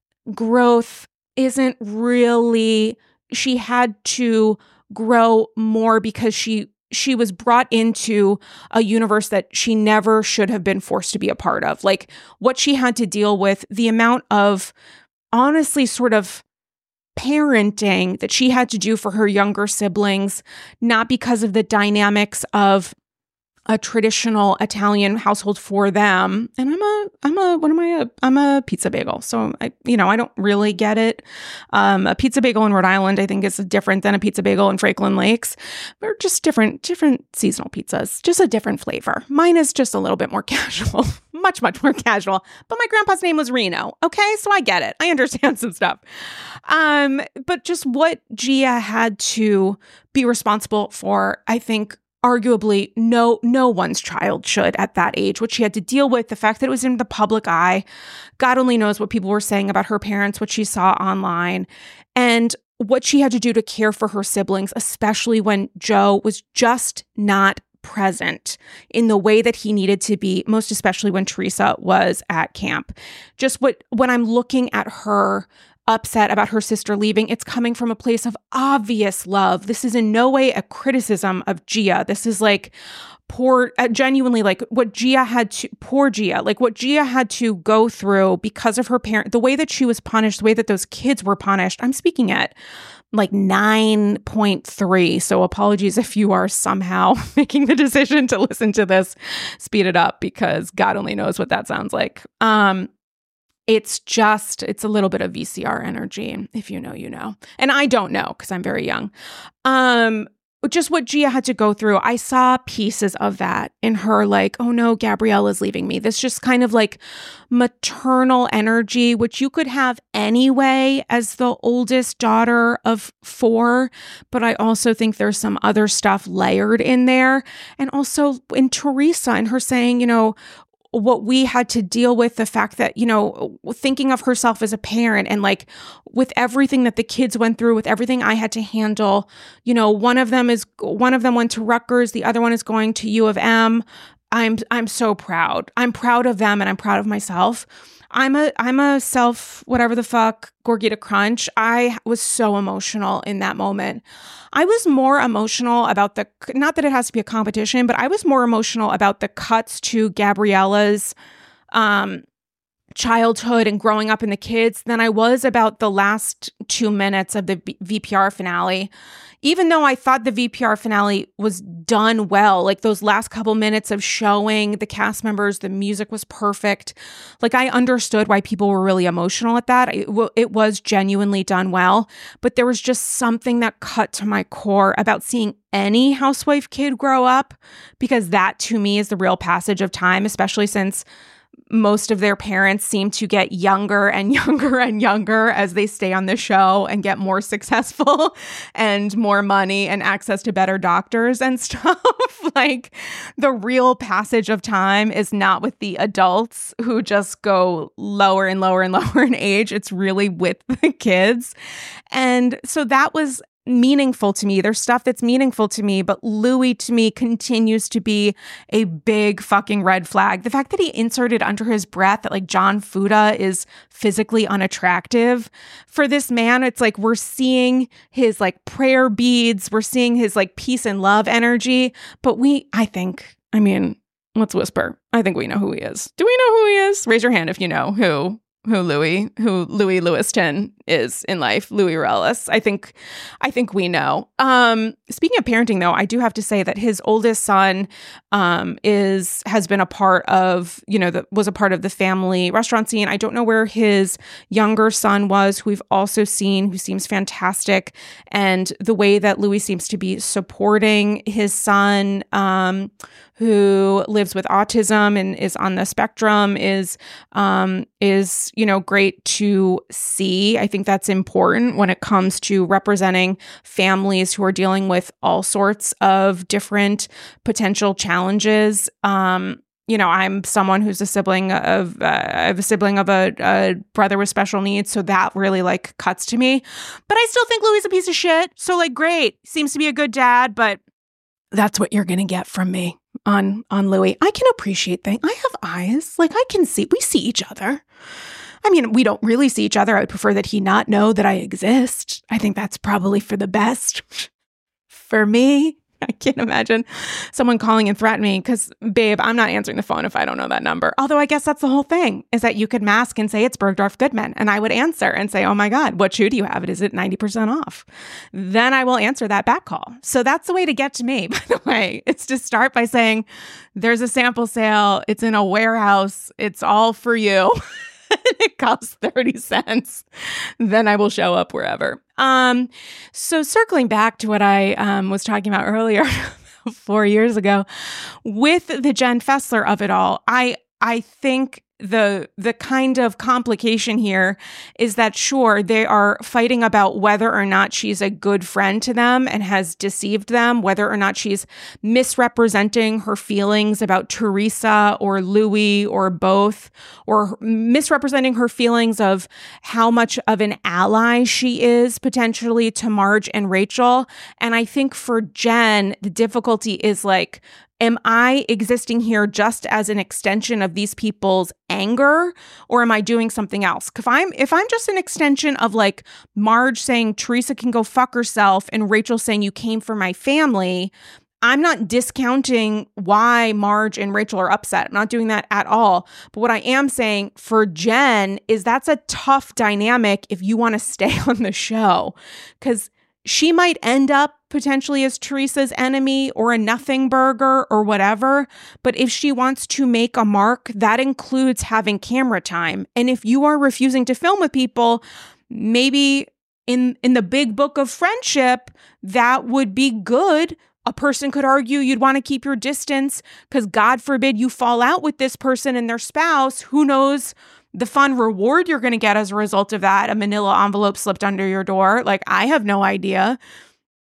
growth isn't really, she had to grow more because she she was brought into a universe that she never should have been forced to be a part of. Like, what she had to deal with, the amount of honestly sort of parenting that she had to do for her younger siblings, not because of the dynamics of a traditional Italian household for them. And I'm a, I'm a, what am I? A, I'm a pizza bagel. So I, you know, I don't really get it. Um, a pizza bagel in Rhode Island, I think, is different than a pizza bagel in Franklin Lakes. They're just different, different seasonal pizzas, just a different flavor. Mine is just a little bit more casual, much, much more casual. But my grandpa's name was Reno. Okay. So I get it. I understand some stuff. Um, but just what Gia had to be responsible for, I think, arguably no no one's child should at that age. What she had to deal with, the fact that it was in the public eye, God only knows what people were saying about her parents, what she saw online, and what she had to do to care for her siblings, especially when Joe was just not present in the way that he needed to be, most especially when Teresa was at camp. Just what when I'm looking at her upset about her sister leaving, it's coming from a place of obvious love. This is in no way a criticism of Gia. This is like poor, uh, genuinely like what Gia had to, poor Gia, like what Gia had to go through because of her parent, the way that she was punished, the way that those kids were punished. I'm speaking at like nine point three. So apologies if you are somehow making the decision to listen to this, speed it up because God only knows what that sounds like. Um, It's just, it's a little bit of V C R energy. If you know, you know. And I don't know because I'm very young. Um, just what Gia had to go through. I saw pieces of that in her, like, oh no, Gabriella's leaving me. This just kind of like maternal energy, which you could have anyway as the oldest daughter of four. But I also think there's some other stuff layered in there. And also in Teresa and her saying, you know, what we had to deal with, the fact that, you know, thinking of herself as a parent and like with everything that the kids went through, with everything I had to handle, you know, one of them is, one of them went to Rutgers, the other one is going to U of M. I'm, I'm so proud. I'm proud of them and I'm proud of myself. I'm a, I'm a self, whatever the fuck, Gorgita Crunch. I was so emotional in that moment. I was more emotional about the, not that it has to be a competition, but I was more emotional about the cuts to Gabriella's um, childhood and growing up in the kids than I was about the last two minutes of the V P R finale. Even though I thought the V P R finale was done well, like those last couple minutes of showing the cast members, the music was perfect. Like I understood why people were really emotional at that. It, w- it was genuinely done well, but there was just something that cut to my core about seeing any housewife kid grow up, because that to me is the real passage of time, especially since most of their parents seem to get younger and younger and younger as they stay on the show and get more successful and more money and access to better doctors and stuff. Like the real passage of time is not with the adults who just go lower and lower and lower in age. It's really with the kids. And so that was meaningful to me. There's stuff that's meaningful to me, but Louis to me continues to be a big fucking red flag. The fact that he inserted under his breath that like John Fuda is physically unattractive for this man, it's like we're seeing his like prayer beads, we're seeing his like peace and love energy, but we, I think, I mean, let's whisper. I think we know who he is. Do we know who he is? Raise your hand if you know who who Louis, who Louis Lewiston is in life, Louis Rellis. I think, I think we know. Um, speaking of parenting though, I do have to say that his oldest son um, is, has been a part of, you know, the, was a part of the family restaurant scene. I don't know where his younger son was, who we've also seen, who seems fantastic. And the way that Louis seems to be supporting his son, um, who lives with autism and is on the spectrum is, um, is, you know, great to see. I think that's important when it comes to representing families who are dealing with all sorts of different potential challenges. Um, you know, I'm someone who's a sibling of, uh, I have a sibling of a, a brother with special needs. So that really like cuts to me, but I still think Louis is a piece of shit. So like, great. Seems to be a good dad, but that's what you're going to get from me on, on Louis. I can appreciate things. I have eyes. Like I can see, we see each other. I mean, we don't really see each other. I would prefer that he not know that I exist. I think that's probably for the best for me. I can't imagine someone calling and threatening me because, babe, I'm not answering the phone if I don't know that number. Although I guess that's the whole thing, is that you could mask and say it's Bergdorf Goodman, and I would answer and say, oh my God, what shoe do you have? Is it ninety percent off? Then I will answer that back call. So that's the way to get to me, by the way. It's to start by saying, there's a sample sale. It's in a warehouse. It's all for you. It costs thirty cents. Then I will show up wherever. Um, so circling back to what I um, was talking about earlier, four years ago, with the Jen Fessler of it all, I I think the the kind of complication here is that, sure, they are fighting about whether or not she's a good friend to them and has deceived them, whether or not she's misrepresenting her feelings about Teresa or Louis or both, or misrepresenting her feelings of how much of an ally she is potentially to Marge and Rachel. And I think for Jen, the difficulty is like, am I existing here just as an extension of these people's anger, or am I doing something else? If I'm if I'm just an extension of like Marge saying Teresa can go fuck herself and Rachel saying you came for my family, I'm not discounting why Marge and Rachel are upset. I'm not doing that at all. But what I am saying for Jen is that's a tough dynamic if you want to stay on the show, because she might end up potentially as Teresa's enemy or a nothing burger or whatever. But if she wants to make a mark, that includes having camera time. And if you are refusing to film with people, maybe in, in the big book of friendship, that would be good. A person could argue you'd want to keep your distance because God forbid you fall out with this person and their spouse. Who knows the fun reward you're going to get as a result of that? A manila envelope slipped under your door. Like, I have no idea.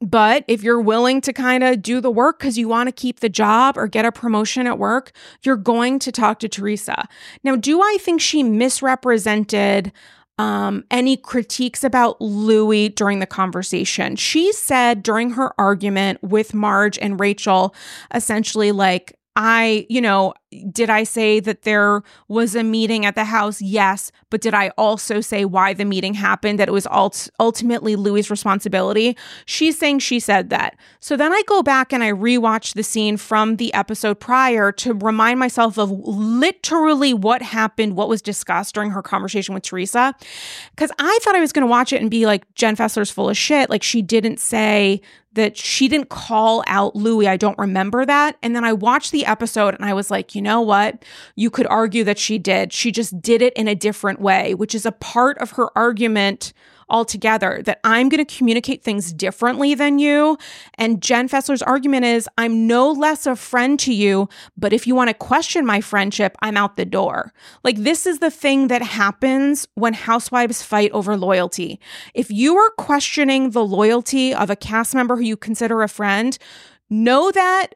But if you're willing to kind of do the work because you want to keep the job or get a promotion at work, you're going to talk to Teresa. Now, do I think she misrepresented um, any critiques about Louis during the conversation? She said during her argument with Marge and Rachel, essentially like, I, you know, did I say that there was a meeting at the house? Yes. But did I also say why the meeting happened, that it was ult- ultimately Louis' responsibility? She's saying she said that. So then I go back and I rewatch the scene from the episode prior to remind myself of literally what happened, what was discussed during her conversation with Teresa. Because I thought I was going to watch it and be like, Jen Fessler's full of shit. Like, she didn't say that, she didn't call out Louis. I don't remember that. And then I watched the episode and I was like, you know what? You could argue that she did. She just did it in a different way, which is a part of her argument altogether, that I'm going to communicate things differently than you. And Jen Fessler's argument is, I'm no less a friend to you, but if you want to question my friendship, I'm out the door. Like, this is the thing that happens when housewives fight over loyalty. If you are questioning the loyalty of a cast member who you consider a friend, know that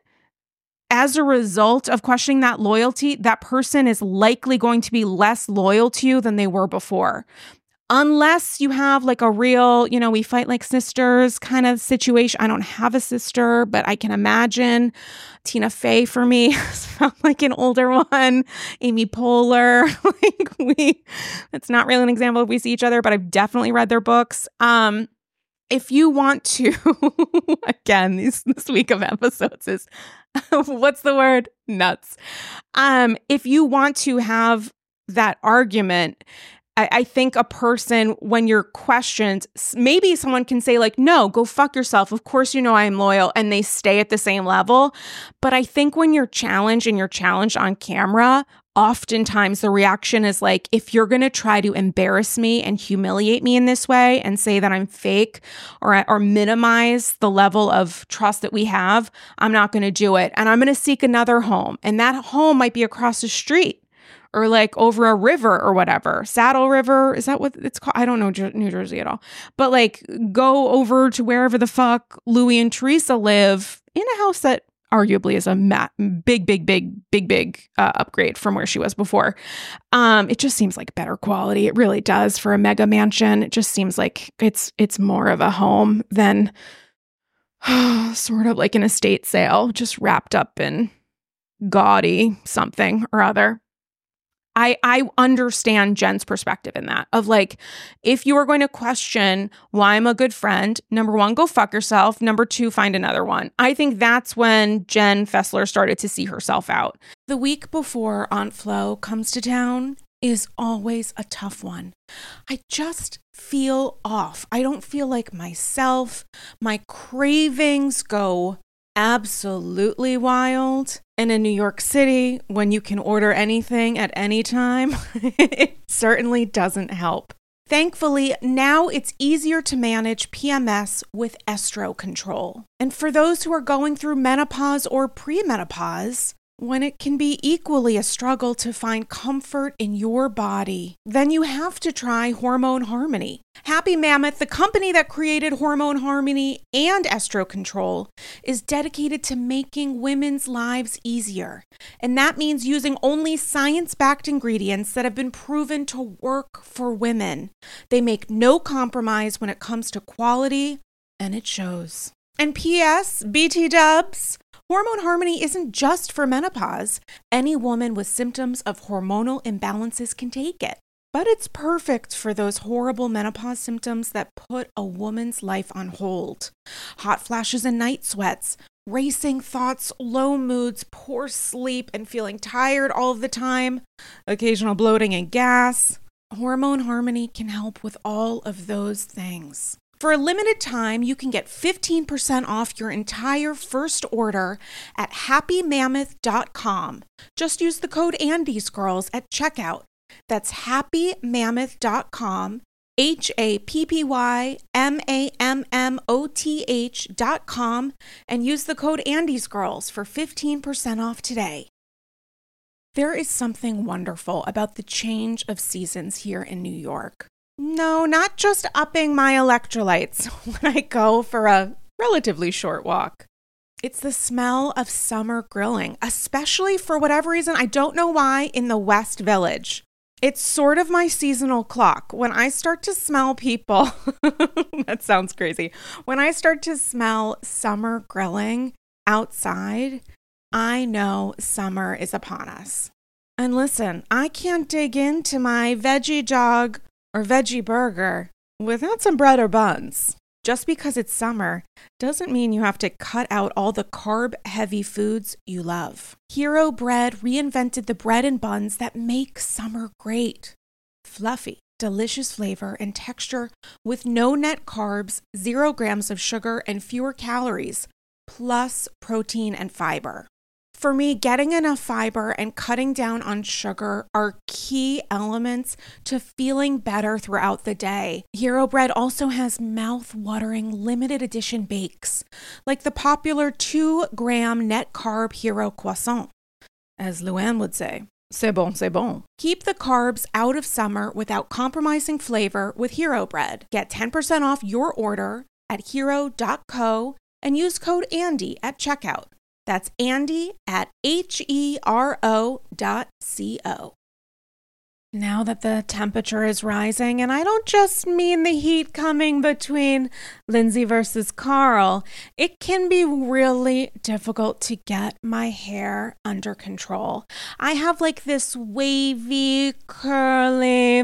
as a result of questioning that loyalty, that person is likely going to be less loyal to you than they were before. Unless you have like a real, you know, we fight like sisters kind of situation. I don't have a sister, but I can imagine Tina Fey for me sound like an older one. Amy Poehler, like we, it's not really an example if we see each other, but I've definitely read their books. Um, if you want to, again, this, this week of episodes is, what's the word? Nuts. Um, if you want to have that argument, I think a person, when you're questioned, maybe someone can say like, no, go fuck yourself. Of course, you know, I'm loyal, and they stay at the same level. But I think when you're challenged and you're challenged on camera, oftentimes the reaction is like, if you're going to try to embarrass me and humiliate me in this way and say that I'm fake or, or minimize the level of trust that we have, I'm not going to do it. And I'm going to seek another home. And that home might be across the street, or like over a river or whatever. Saddle River, is that what it's called? I don't know New Jersey at all. But like, go over to wherever the fuck Louis and Teresa live in a house that arguably is a ma- big, big, big, big, big uh, upgrade from where she was before. Um, it just seems like better quality. It really does for a mega mansion. It just seems like it's it's more of a home than sort of like an estate sale, just wrapped up in gaudy something or other. I, I understand Jen's perspective in that, of like, if you are going to question why I'm a good friend, number one, go fuck yourself. Number two, find another one. I think that's when Jen Fessler started to see herself out. The week before Aunt Flo comes to town is always a tough one. I just feel off. I don't feel like myself. My cravings go absolutely wild. And in New York City, when you can order anything at any time, it certainly doesn't help. Thankfully, now it's easier to manage P M S with Estro Control. And for those who are going through menopause or premenopause, when it can be equally a struggle to find comfort in your body, then you have to try Hormone Harmony. Happy Mammoth, the company that created Hormone Harmony and Estro Control, is dedicated to making women's lives easier. And that means using only science-backed ingredients that have been proven to work for women. They make no compromise when it comes to quality, and it shows. And P S, B T dubs, Hormone Harmony isn't just for menopause. Any woman with symptoms of hormonal imbalances can take it. But it's perfect for those horrible menopause symptoms that put a woman's life on hold. Hot flashes and night sweats, racing thoughts, low moods, poor sleep, and feeling tired all of the time, occasional bloating and gas. Hormone Harmony can help with all of those things. For a limited time, you can get fifteen percent off your entire first order at happy mammoth dot com. Just use the code ANDYSGIRLS at checkout. That's happy mammoth dot com, H A P P Y M A M M O T H dot com, and use the code ANDYSGIRLS for fifteen percent off today. There is something wonderful about the change of seasons here in New York. No, not just upping my electrolytes when I go for a relatively short walk. It's the smell of summer grilling, especially for whatever reason. I don't know why in the West Village. It's sort of my seasonal clock. When I start to smell people, that sounds crazy. When I start to smell summer grilling outside, I know summer is upon us. And listen, I can't dig into my veggie dog or veggie burger without some bread or buns. Just because it's summer doesn't mean you have to cut out all the carb-heavy foods you love. Hero Bread reinvented the bread and buns that make summer great. Fluffy, delicious flavor and texture with no net carbs, zero grams of sugar, and fewer calories, plus protein and fiber. For me, getting enough fiber and cutting down on sugar are key elements to feeling better throughout the day. Hero Bread also has mouth-watering limited edition bakes, like the popular two gram net carb Hero Croissant. As Luann would say, c'est bon, c'est bon. Keep the carbs out of summer without compromising flavor with Hero Bread. Get ten percent off your order at hero dot co and use code Andy at checkout. That's Andy at H E R O dot C O. Now that the temperature is rising, and I don't just mean the heat coming between Lindsay versus Carl, it can be really difficult to get my hair under control. I have like this wavy, curly,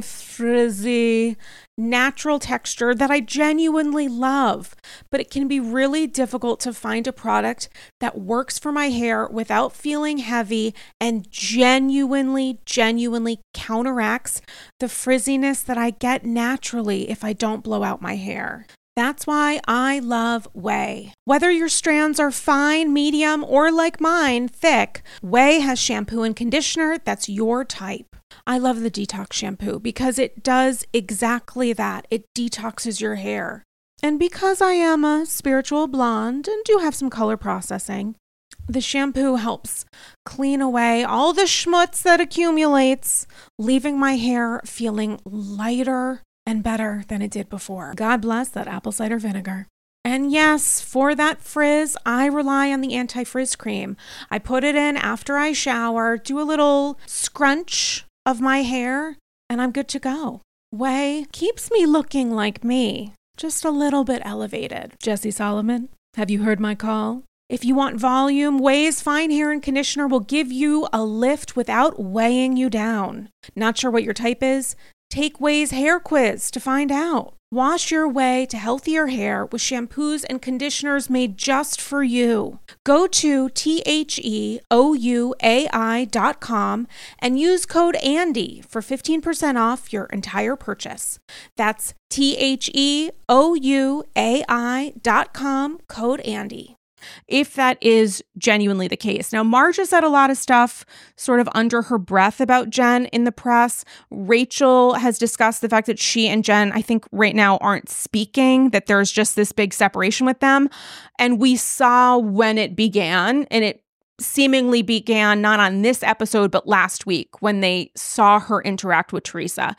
frizzy, natural texture that I genuinely love, but it can be really difficult to find a product that works for my hair without feeling heavy and genuinely, genuinely counteracts the frizziness that I get naturally if I don't blow out my hair. That's why I love Ouai. Whether your strands are fine, medium, or like mine, thick, Ouai has shampoo and conditioner that's your type. I love the detox shampoo because it does exactly that. It detoxes your hair. And because I am a spiritual blonde and do have some color processing, the shampoo helps clean away all the schmutz that accumulates, leaving my hair feeling lighter and better than it did before. God bless that apple cider vinegar. And yes, for that frizz, I rely on the anti-frizz cream. I put it in after I shower, do a little scrunch of my hair, and I'm good to go. Ouai keeps me looking like me, just a little bit elevated. Jesse Solomon, have you heard my call? If you want volume, Ouai's Fine Hair and Conditioner will give you a lift without weighing you down. Not sure what your type is? Take Ouai's hair quiz to find out. Wash your way to healthier hair with shampoos and conditioners made just for you. Go to T H E O U A I dot com and use code Andy for fifteen percent off your entire purchase. That's T H E O U A I dot com, code Andy. If that is genuinely the case. Now, Marge has said a lot of stuff sort of under her breath about Jen in the press. Rachel has discussed the fact that she and Jen, I think right now, aren't speaking, that there's just this big separation with them. And we saw when it began, and it seemingly began not on this episode, but last week when they saw her interact with Teresa.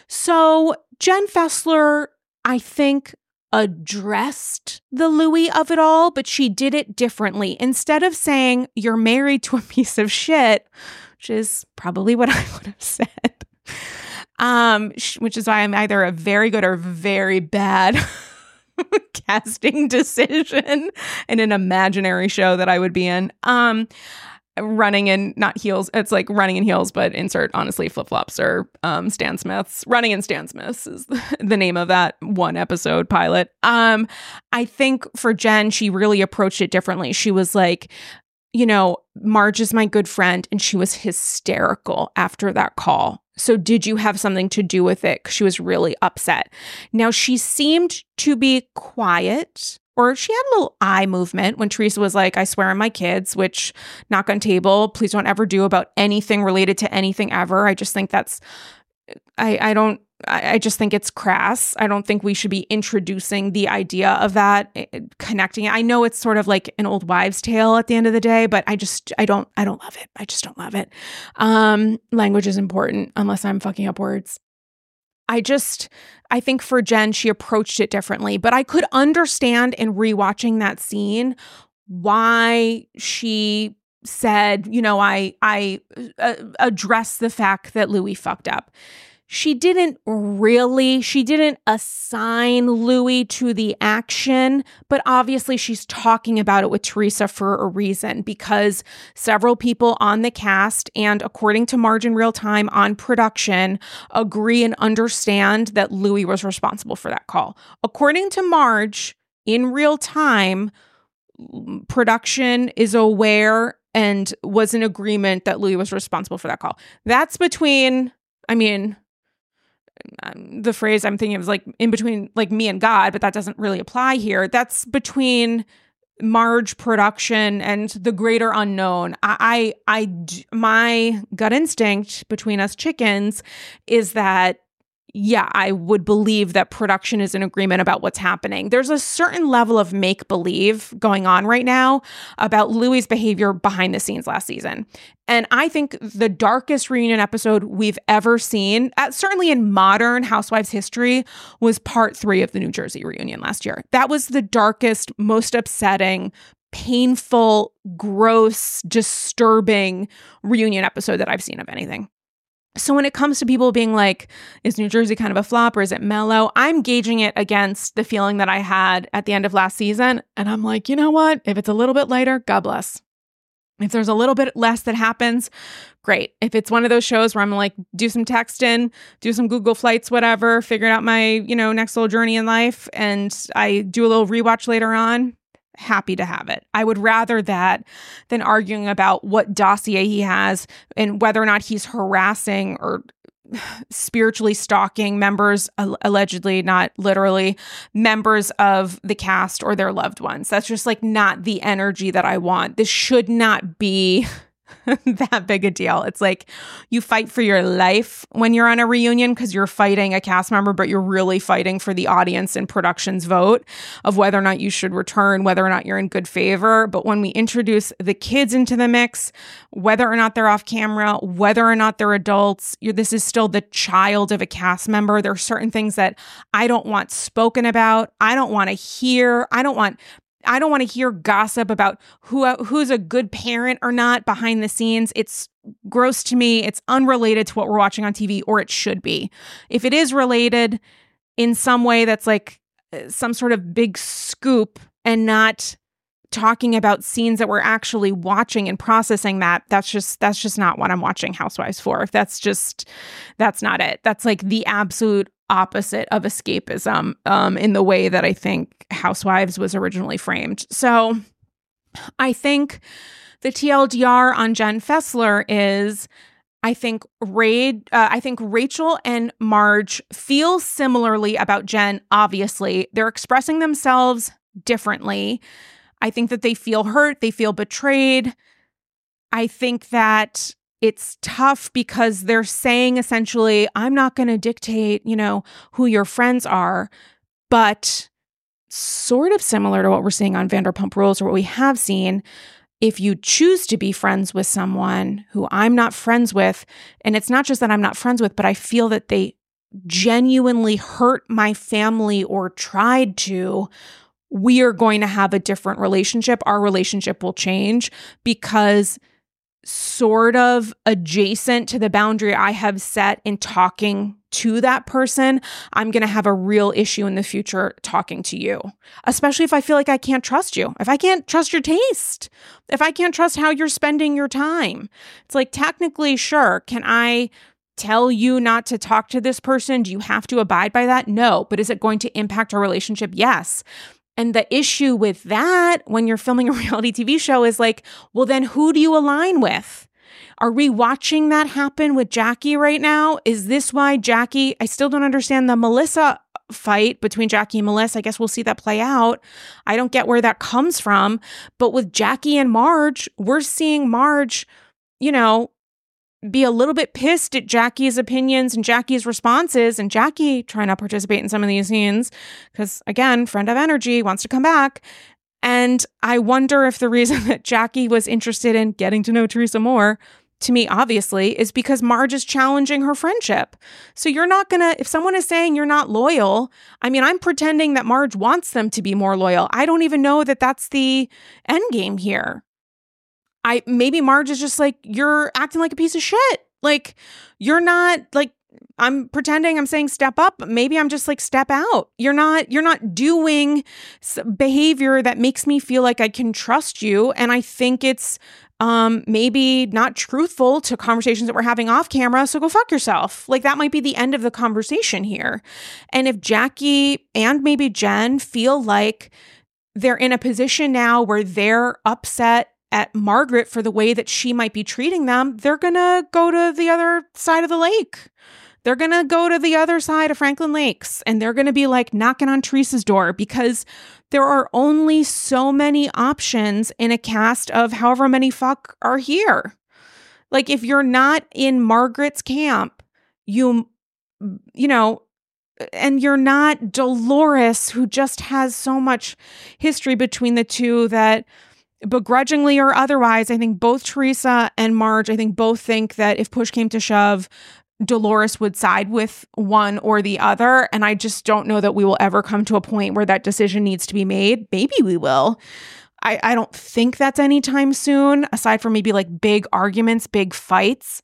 So Jen Fessler, I think, addressed the Louis of it all, but she did it differently. Instead of saying, you're married to a piece of shit, which is probably what I would have said, um, which is why I'm either a very good or very bad casting decision in an imaginary show that I would be in. Um, running in, not heels, it's like running in heels, but insert, honestly, flip-flops or um, Stan Smiths. Running in Stan Smiths is the name of that one episode pilot. Um, I think for Jen, she really approached it differently. She was like, you know, Marge is my good friend, and she was hysterical after that call. So did you have something to do with it? 'Cause she was really upset. Now, she seemed to be quiet, or she had a little eye movement when Teresa was like, I swear on my kids, which, knock on table, please don't ever do about anything related to anything ever. I just think that's, I, I don't, I, I just think it's crass. I don't think we should be introducing the idea of that, connecting it. I know it's sort of like an old wives' tale at the end of the day, but I just, I don't, I don't love it. I just don't love it. Um, language is important unless I'm fucking up words. I just, I think for Jen, she approached it differently. But I could understand in rewatching that scene why she said, you know, I I uh, addressed the fact that Louis fucked up. She didn't really, she didn't assign Louis to the action, but obviously she's talking about it with Teresa for a reason, because several people on the cast and according to Marge in Real Time on production agree and understand that Louis was responsible for that call. According to Marge in Real Time, production is aware and was in agreement that Louis was responsible for that call. That's between, I mean, Um, the phrase I'm thinking of is like in between like me and God, but that doesn't really apply here. That's between Marge production and the greater unknown. I, I, I, my gut instinct between us chickens is that, yeah, I would believe that production is in agreement about what's happening. There's a certain level of make-believe going on right now about Louis' behavior behind the scenes last season. And I think the darkest reunion episode we've ever seen, uh, certainly in modern Housewives history, was part three of the New Jersey reunion last year. That was the darkest, most upsetting, painful, gross, disturbing reunion episode that I've seen of anything. So when it comes to people being like, is New Jersey kind of a flop or is it mellow? I'm gauging it against the feeling that I had at the end of last season. And I'm like, you know what? If it's a little bit lighter, God bless. If there's a little bit less that happens, great. If it's one of those shows where I'm like, do some texting, do some Google Flights, whatever, figure out my, you know, next little journey in life, and I do a little rewatch later on, happy to have it. I would rather that than arguing about what dossier he has and whether or not he's harassing or spiritually stalking members, allegedly, not literally, members of the cast or their loved ones. That's just like not the energy that I want. This should not be that big a deal. It's like you fight for your life when you're on a reunion because you're fighting a cast member, but you're really fighting for the audience and production's vote of whether or not you should return, whether or not you're in good favor. But when we introduce the kids into the mix, whether or not they're off camera, whether or not they're adults, you're, this is still the child of a cast member. There are certain things that I don't want spoken about. I don't want to hear. I don't want I don't want to hear gossip about who who's a good parent or not behind the scenes. It's gross to me. It's unrelated to what we're watching on T V, or it should be. If it is related in some way that's like some sort of big scoop and not talking about scenes that we're actually watching and processing, that that's just that's just not what I'm watching Housewives for. That's just that's not it. That's like the absolute opposite of escapism um, in the way that I think Housewives was originally framed. So I think the T L D R on Jen Fessler is, I think Raid, uh, I think Rachel and Marge feel similarly about Jen. Obviously, they're expressing themselves differently. I think that they feel hurt. They feel betrayed. I think that it's tough because they're saying essentially, I'm not going to dictate, you know, who your friends are, but sort of similar to what we're seeing on Vanderpump Rules or what we have seen. If you choose to be friends with someone who I'm not friends with, and it's not just that I'm not friends with, but I feel that they genuinely hurt my family or tried to, we are going to have a different relationship. Our relationship will change because sort of adjacent to the boundary I have set in talking to that person, I'm going to have a real issue in the future talking to you, especially if I feel like I can't trust you. If I can't trust your taste, if I can't trust how you're spending your time, it's like technically, sure, can I tell you not to talk to this person? Do you have to abide by that? No. But is it going to impact our relationship? Yes. And the issue with that when you're filming a reality T V show is like, well, then who do you align with? Are we watching that happen with Jackie right now? Is this why Jackie, I still don't understand the Melissa fight between Jackie and Melissa. I guess we'll see that play out. I don't get where that comes from. But with Jackie and Marge, we're seeing Marge, you know, be a little bit pissed at Jackie's opinions and Jackie's responses, and Jackie trying to participate in some of these scenes because, again, friend of energy, wants to come back. And I wonder if the reason that Jackie was interested in getting to know Teresa more to me, obviously, is because Marge is challenging her friendship. So you're not going to, if someone is saying you're not loyal, I mean, I'm pretending that Marge wants them to be more loyal. I don't even know that that's the end game here. I, maybe Marge is just like, you're acting like a piece of shit. Like, you're not like, I'm pretending I'm saying step up. Maybe I'm just like, step out. You're not, you're not doing behavior that makes me feel like I can trust you. And I think it's um, maybe not truthful to conversations that we're having off camera. So go fuck yourself. Like, that might be the end of the conversation here. And if Jackie and maybe Jen feel like they're in a position now where they're upset at Margaret for the way that she might be treating them, they're going to go to the other side of the lake. They're going to go to the other side of Franklin Lakes and they're going to be like knocking on Teresa's door, because there are only so many options in a cast of however many fuck are here. Like, if you're not in Margaret's camp, you, you know, and you're not Dolores, who just has so much history between the two that, begrudgingly or otherwise, I think both Teresa and Marge, I think both think that if push came to shove, Dolores would side with one or the other. And I just don't know that we will ever come to a point where that decision needs to be made. Maybe we will. I, I don't think that's anytime soon, aside from maybe like big arguments, big fights.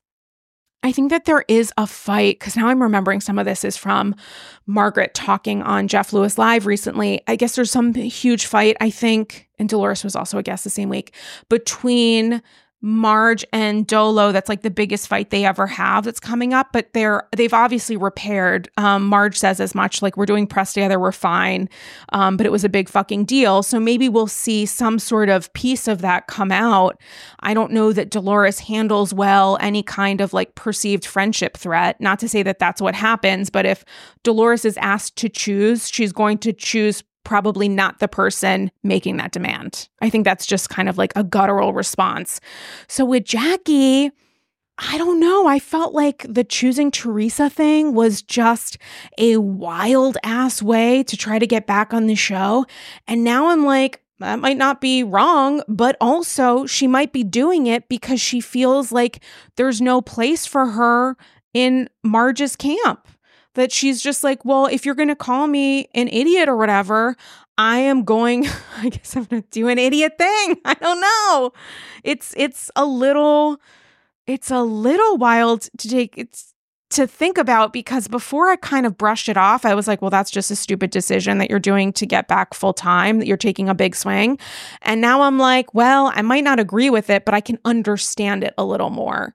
I think that there is a fight, because now I'm remembering some of this is from Margaret talking on Jeff Lewis Live recently. I guess there's some huge fight, I think, and Dolores was also a guest the same week, between Marge and Dolo. That's like the biggest fight they ever have that's coming up, but they're, they've obviously repaired. Um, Marge says as much, like, we're doing press together, we're fine. Um, but it was a big fucking deal. So maybe we'll see some sort of piece of that come out. I don't know that Dolores handles well any kind of like perceived friendship threat. Not to say that that's what happens, but if Dolores is asked to choose, she's going to choose probably not the person making that demand. I think that's just kind of like a guttural response. So with Jackie, I don't know. I felt like the choosing Teresa thing was just a wild ass way to try to get back on the show. And now I'm like, that might not be wrong, but also she might be doing it because she feels like there's no place for her in Marge's camp. That she's just like, well, if you're going to call me an idiot or whatever, I am going, I guess I'm going to do an idiot thing. I don't know. It's, it's a little, it's a little wild to take, it's to think about, because before I kind of brushed it off, I was like, well, that's just a stupid decision that you're doing to get back full time, that you're taking a big swing. And now I'm like, well, I might not agree with it, but I can understand it a little more.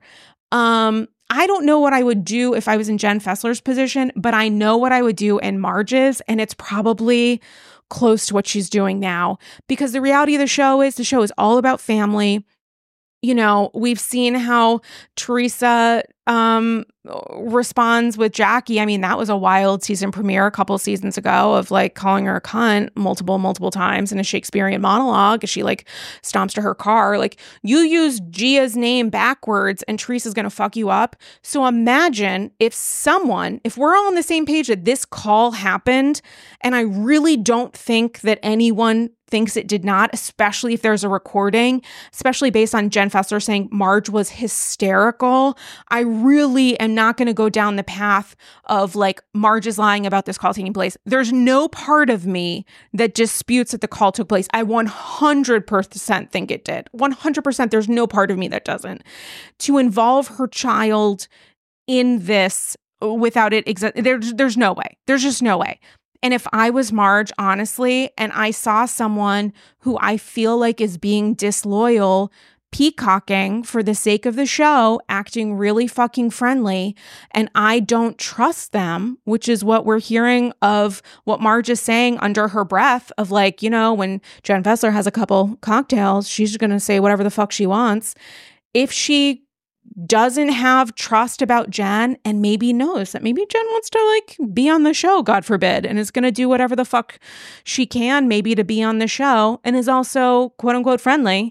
Um, I don't know what I would do if I was in Jen Fessler's position, but I know what I would do in Marge's, and it's probably close to what she's doing now, because the reality of the show is the show is all about family. You know, we've seen how Teresa um, responds with Jackie. I mean, that was a wild season premiere a couple seasons ago of like calling her a cunt multiple, multiple times in a Shakespearean monologue as she like stomps to her car. Like, you use Gia's name backwards and Teresa's going to fuck you up. So imagine if someone, if we're all on the same page that this call happened, and I really don't think that anyone thinks it did not, especially if there's a recording, especially based on Jen Fessler saying Marge was hysterical. I really am not going to go down the path of like Marge is lying about this call taking place. There's no part of me that disputes that the call took place. I one hundred percent think it did. one hundred percent. There's no part of me that doesn't. To involve her child in this without it, exa- there's, there's no way. There's just no way. And if I was Marge, honestly, and I saw someone who I feel like is being disloyal, peacocking for the sake of the show, acting really fucking friendly, and I don't trust them, which is what we're hearing of what Marge is saying under her breath of like, you know, when Jen Fessler has a couple cocktails, she's going to say whatever the fuck she wants. If she doesn't have trust about Jen and maybe knows that maybe Jen wants to like be on the show, God forbid, and is going to do whatever the fuck she can maybe to be on the show, and is also quote unquote friendly,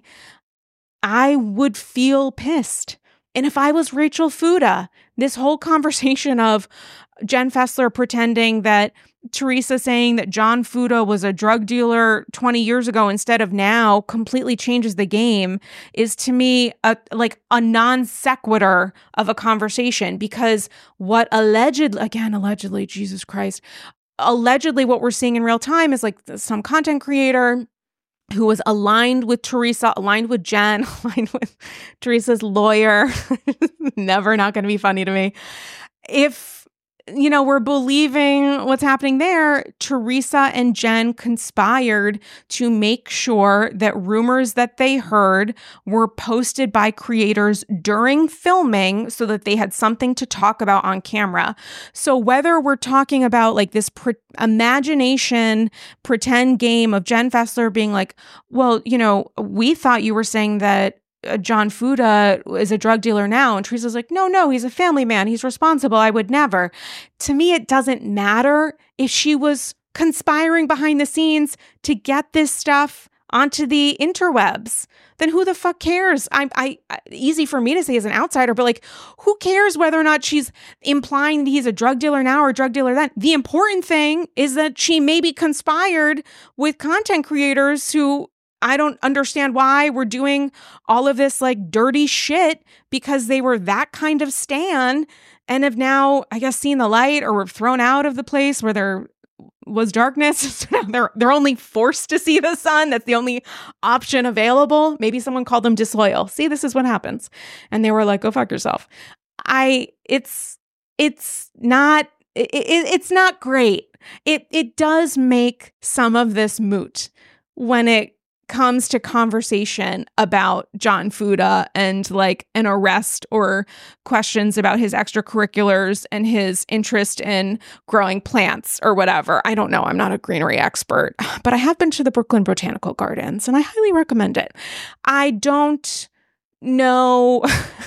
I would feel pissed. And if I was Rachel Fuda, this whole conversation of Jen Fessler pretending that Teresa saying that John Fuda was a drug dealer twenty years ago instead of now completely changes the game is to me a, like a non sequitur of a conversation, because what allegedly, again, allegedly, Jesus Christ, allegedly what we're seeing in real time is like some content creator who was aligned with Teresa, aligned with Jen, aligned with Teresa's lawyer. Never not going to be funny to me. If, you know, we're believing what's happening there, Teresa and Jen conspired to make sure that rumors that they heard were posted by creators during filming so that they had something to talk about on camera. So whether we're talking about like this pre- imagination pretend game of Jen Fessler being like, well, you know, we thought you were saying that John Fuda is a drug dealer now. And Teresa's like, no, no, he's a family man. He's responsible. I would never. To me, it doesn't matter if she was conspiring behind the scenes to get this stuff onto the interwebs. Then who the fuck cares? I, I, easy for me to say as an outsider, but like, who cares whether or not she's implying that he's a drug dealer now or a drug dealer then? The important thing is that she maybe conspired with content creators who I don't understand why we're doing all of this like dirty shit, because they were that kind of stan and have now, I guess, seen the light or were thrown out of the place where there was darkness. So now they're, they're only forced to see the sun. That's the only option available. Maybe someone called them disloyal. See, this is what happens. And they were like, go fuck yourself. I, it's, it's not, it, it, it's not great. It, it does make some of this moot when it comes to conversation about John Fuda and like an arrest or questions about his extracurriculars and his interest in growing plants or whatever. I don't know. I'm not a greenery expert, but I have been to the Brooklyn Botanical Gardens and I highly recommend it. I don't know.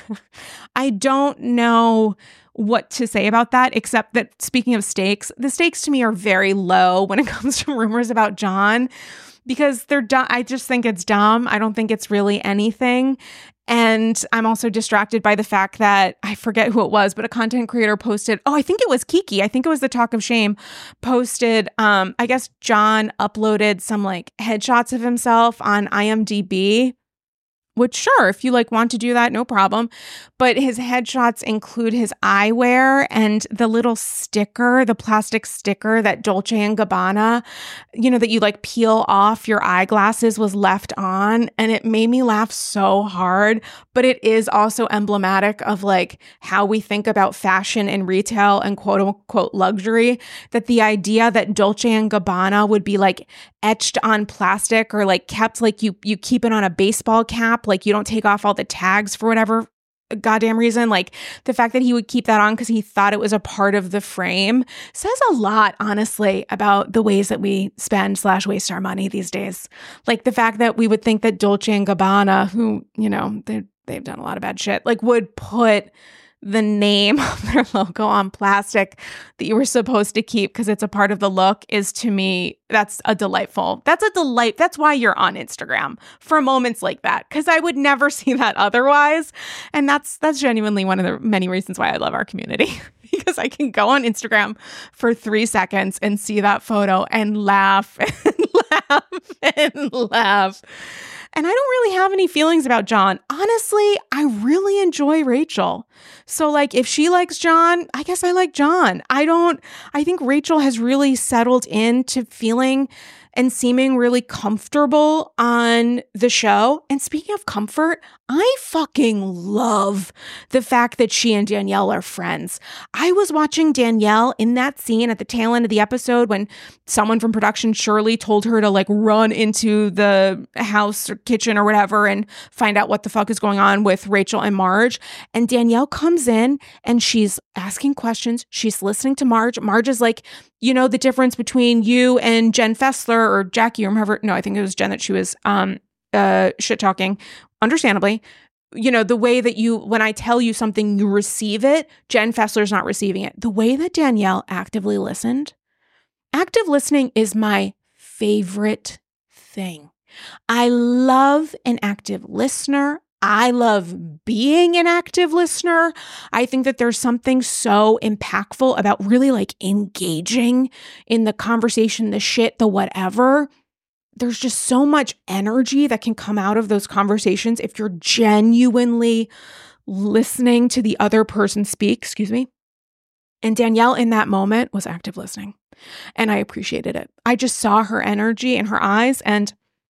I don't know what to say about that, except that speaking of stakes, the stakes to me are very low when it comes to rumors about John. Because they're dumb. I just think it's dumb. I don't think it's really anything. And I'm also distracted by the fact that I forget who it was, but a content creator posted, oh, I think it was Kiki. I think it was the Talk of Shame posted. Um, I guess John uploaded some like headshots of himself on I M D B, which sure, if you like want to do that, no problem. But his headshots include his eyewear and the little sticker, the plastic sticker that Dolce and Gabbana, you know, that you like peel off your eyeglasses was left on. And it made me laugh so hard. But it is also emblematic of like how we think about fashion and retail and quote unquote luxury, that the idea that Dolce and Gabbana would be like etched on plastic or like kept like you, you keep it on a baseball cap, like you don't take off all the tags for whatever goddamn reason. Like the fact that he would keep that on because he thought it was a part of the frame says a lot, honestly, about the ways that we spend slash waste our money these days. Like the fact that we would think that Dolce and Gabbana, who, you know, they, they've done a lot of bad shit, like would put the name of their logo on plastic that you were supposed to keep because it's a part of the look is, to me, that's a delightful, that's a delight. That's why you're on Instagram, for moments like that, because I would never see that otherwise. And that's, that's genuinely one of the many reasons why I love our community, because I can go on Instagram for three seconds and see that photo and laugh and laugh and laugh. And I don't really have any feelings about John. Honestly, I really enjoy Rachel. So like if she likes John, I guess I like John. I don't, I think Rachel has really settled into feeling and seeming really comfortable on the show. And speaking of comfort, I fucking love the fact that she and Danielle are friends. I was watching Danielle in that scene at the tail end of the episode when someone from production, Shirley, told her to like run into the house or kitchen or whatever and find out what the fuck is going on with Rachel and Marge. And Danielle comes in and she's asking questions. She's listening to Marge. Marge is like, you know, the difference between you and Jen Fessler or Jackie or whoever. No, I think it was Jen that she was um uh shit talking. Understandably, you know, the way that you, when I tell you something, you receive it, Jen Fessler's not receiving it. The way that Danielle actively listened, active listening is my favorite thing. I love an active listener. I love being an active listener. I think that there's something so impactful about really like engaging in the conversation, the shit, the whatever. There's just so much energy that can come out of those conversations if you're genuinely listening to the other person speak, excuse me. And Danielle in that moment was active listening, and I appreciated it. I just saw her energy in her eyes, and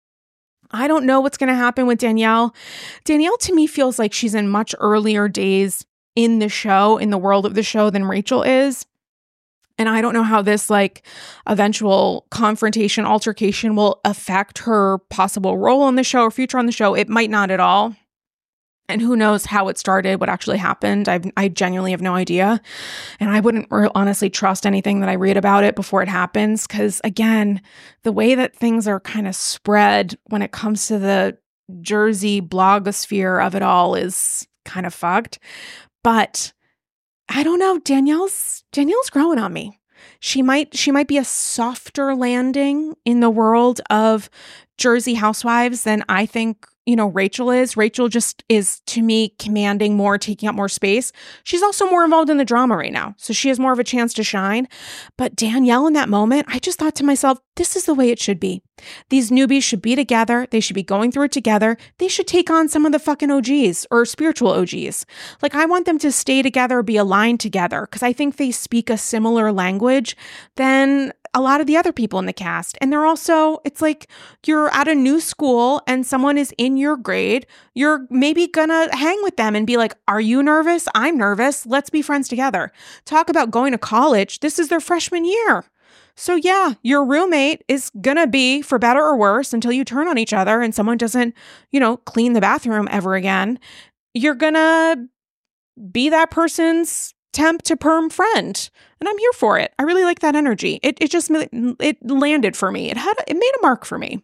I don't know what's going to happen with Danielle. Danielle to me feels like she's in much earlier days in the show, in the world of the show than Rachel is. And I don't know how this like eventual confrontation, altercation will affect her possible role on the show or future on the show. It might not at all. And who knows how it started, what actually happened. I I genuinely have no idea. And I wouldn't re- honestly trust anything that I read about it before it happens. Because again, the way that things are kind of spread when it comes to the Jersey blogosphere of it all is kind of fucked. But I don't know, Danielle's Danielle's growing on me. She might she might be a softer landing in the world of Jersey housewives than I think, you know, Rachel is. Rachel just is, to me, commanding more, taking up more space. She's also more involved in the drama right now, so she has more of a chance to shine. But Danielle in that moment, I just thought to myself, this is the way it should be. These newbies should be together. They should be going through it together. They should take on some of the fucking O Gs or spiritual O Gs. Like, I want them to stay together, be aligned together, because I think they speak a similar language than a lot of the other people in the cast. And they're also, it's like you're at a new school and someone is in your grade. You're maybe gonna hang with them and be like, are you nervous? I'm nervous. Let's be friends together. Talk about going to college. This is their freshman year. So yeah, your roommate is gonna be, for better or worse, until you turn on each other and someone doesn't, you know, clean the bathroom ever again. You're gonna be that person's temp to perm friend. And I'm here for it. I really like that energy. It it just, it landed for me. It had, it made a mark for me.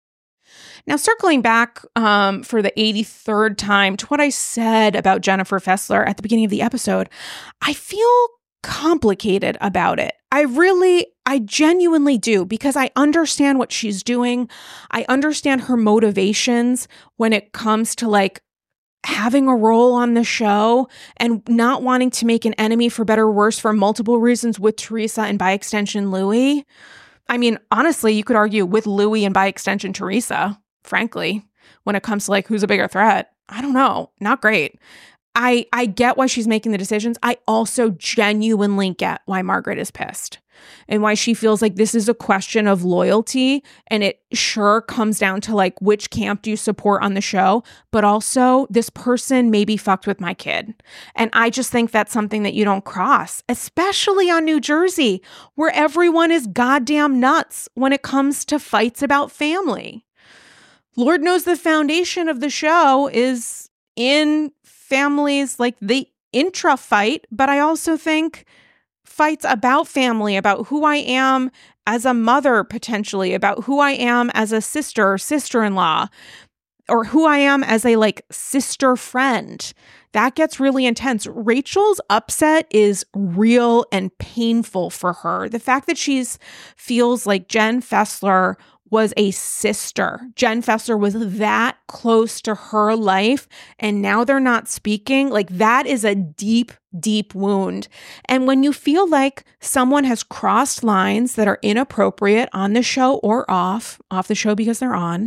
Now, circling back um, for the eighty-third time to what I said about Jennifer Fessler at the beginning of the episode, I feel complicated about it. I really, I genuinely do, because I understand what she's doing. I understand her motivations when it comes to like having a role on the show and not wanting to make an enemy, for better or worse, for multiple reasons with Teresa and by extension, Louis. I mean, honestly, you could argue with Louis and by extension, Teresa, frankly, when it comes to like, who's a bigger threat? I don't know. Not great. I, I get why she's making the decisions. I also genuinely get why Margaret is pissed and why she feels like this is a question of loyalty. And it sure comes down to like, which camp do you support on the show? But also, this person maybe fucked with my kid. And I just think that's something that you don't cross, especially on New Jersey, where everyone is goddamn nuts when it comes to fights about family. Lord knows the foundation of the show is in families, like the intra fight, but I also think fights about family, about who I am as a mother, potentially, about who I am as a sister or sister-in-law, or who I am as a like sister friend. That gets really intense. Rachel's upset is real and painful for her. The fact that she's feels like Jen Fessler was a sister. Jen Fessler was that close to her life, and now they're not speaking. Like, that is a deep, deep wound. And when you feel like someone has crossed lines that are inappropriate on the show or off, off the show because they're on,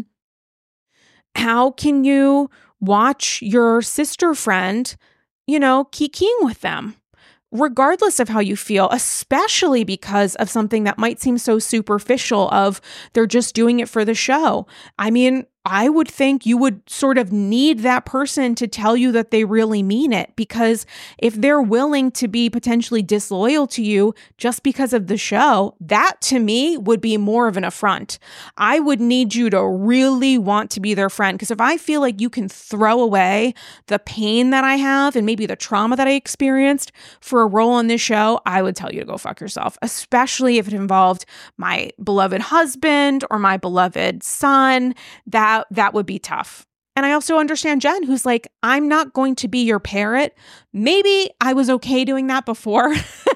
how can you watch your sister friend, you know, kikiing with them? Regardless of how you feel, especially because of something that might seem so superficial of they're just doing it for the show. I mean, I would think you would sort of need that person to tell you that they really mean it, because if they're willing to be potentially disloyal to you just because of the show, that to me would be more of an affront. I would need you to really want to be their friend, because if I feel like you can throw away the pain that I have and maybe the trauma that I experienced for a role on this show, I would tell you to go fuck yourself, especially if it involved my beloved husband or my beloved son. That that would be tough. And I also understand Jen, who's like, I'm not going to be your parrot. Maybe I was okay doing that before.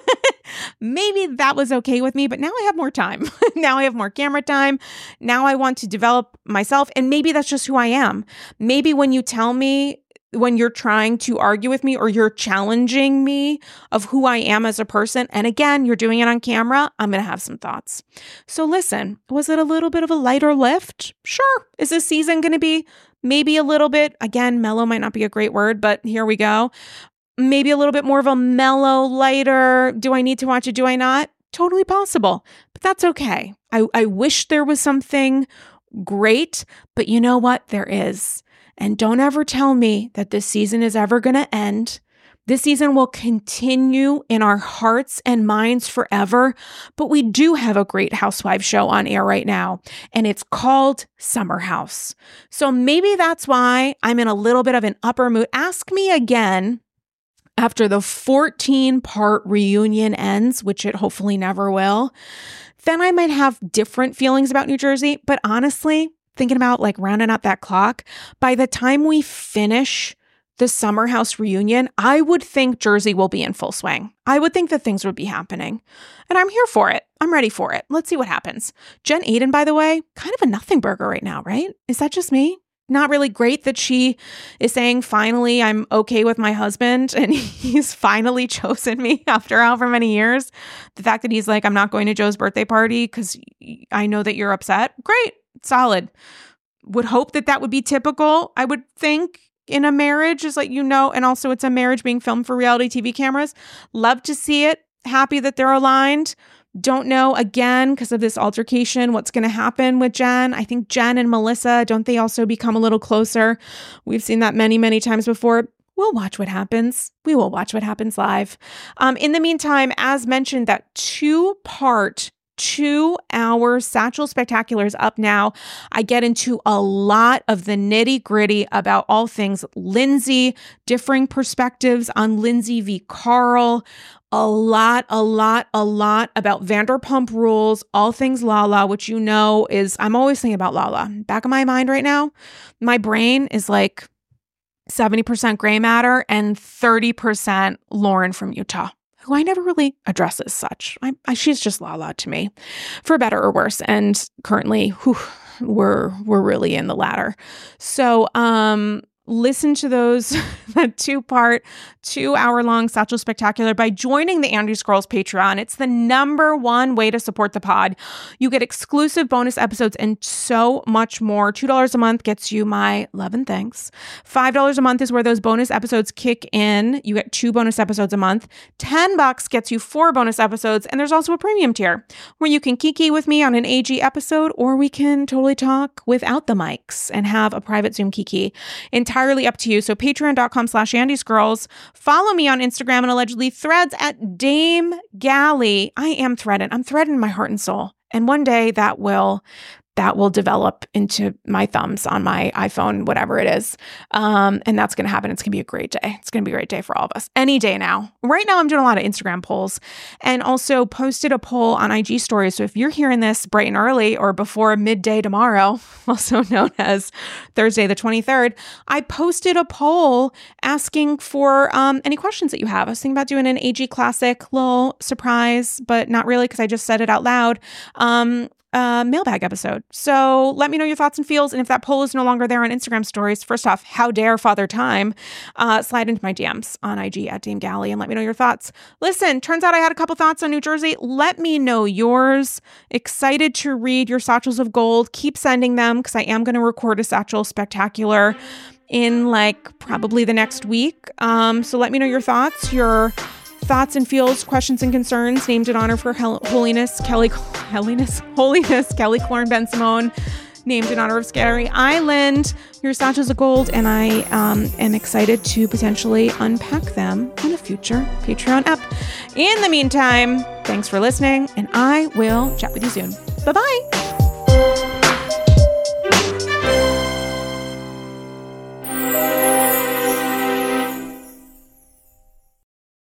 maybe that was okay with me, but now I have more time. Now I have more camera time. Now I want to develop myself. And maybe that's just who I am. Maybe when you tell me, when you're trying to argue with me or you're challenging me of who I am as a person, and again, you're doing it on camera, I'm going to have some thoughts. So listen, was it a little bit of a lighter lift? Sure. Is this season going to be maybe a little bit, again, mellow might not be a great word, but here we go. Maybe a little bit more of a mellow, lighter, do I need to watch it? Do I not? Totally possible, but that's okay. I, I wish there was something great, but you know what? There is. And don't ever tell me that this season is ever going to end. This season will continue in our hearts and minds forever, but we do have a great housewives show on air right now, and it's called Summer House. So maybe that's why I'm in a little bit of an upper mood. Ask me again after the fourteen-part reunion ends, which it hopefully never will. Then I might have different feelings about New Jersey, but honestly, thinking about like rounding up that clock, by the time we finish the Summer House reunion, I would think Jersey will be in full swing. I would think that things would be happening. And I'm here for it. I'm ready for it. Let's see what happens. Jen Aydin, by the way, kind of a nothing burger right now, right? Is that just me? Not really great that she is saying, finally, I'm okay with my husband and he's finally chosen me after however many years. The fact that he's like, I'm not going to Joe's birthday party because I know that you're upset. Great. Solid. Would hope that that would be typical, I would think, in a marriage, is like, you know, and also it's a marriage being filmed for reality T V cameras. Love to see it. Happy that they're aligned. Don't know, again, because of this altercation, what's going to happen with Jen. I think Jen and Melissa, don't they also become a little closer? We've seen that many, many times before. We'll watch what happens. We will watch what happens live. Um, in the meantime, as mentioned, that two-part two-hour Satchel Spectacular is up now. I get into a lot of the nitty-gritty about all things Lindsay, differing perspectives on Lindsay v. Carl, a lot, a lot, a lot about Vanderpump Rules, all things Lala, which you know is, I'm always thinking about Lala. Back of my mind right now, my brain is like seventy percent gray matter and thirty percent Lauren from Utah, who I never really address as such. I, I, she's just Lala to me, for better or worse. And currently, whew, we're we're really in the latter. So um, listen to those, that two-part, two-hour-long Satchel Spectacular by joining the Andy's Girls Patreon. It's the number one way to support the pod. You get exclusive bonus episodes and so much more. two dollars a month gets you my love and thanks. five dollars a month is where those bonus episodes kick in. You get two bonus episodes a month. ten bucks gets you four bonus episodes. And there's also a premium tier where you can kiki with me on an A G episode, or we can totally talk without the mics and have a private Zoom kiki. Entirely up to you. So patreon.com slash Andy's Girls. Follow me on Instagram and allegedly Threads at Dame Galley. I am threading. I'm threading my heart and soul. And one day that will that will develop into my thumbs on my iPhone, whatever it is. Um, and that's going to happen. It's going to be a great day. It's going to be a great day for all of us. Any day now. Right now, I'm doing a lot of Instagram polls and also posted a poll on I G stories. So if you're hearing this bright and early or before midday tomorrow, also known as Thursday, the twenty-third, I posted a poll asking for um, any questions that you have. I was thinking about doing an A G classic little surprise, but not really because I just said it out loud. Um, Uh, mailbag episode. So let me know your thoughts and feels. And if that poll is no longer there on Instagram stories, first off, how dare Father Time, uh, slide into my D Ms on I G at Dame Galley and let me know your thoughts. Listen, turns out I had a couple thoughts on New Jersey. Let me know yours. Excited to read your Satchels of Gold. Keep sending them because I am going to record a Satchel Spectacular in like probably the next week. Um, so let me know your thoughts, your thoughts and feels, questions and concerns, named in honor for Hel- Holiness Kelly, Holiness, Holiness Kelly Clorne Ben Simone, named in honor of Scary Island. Your Satchels of Gold, and I um, am excited to potentially unpack them in a future Patreon app. In the meantime, thanks for listening, and I will chat with you soon. Bye-bye.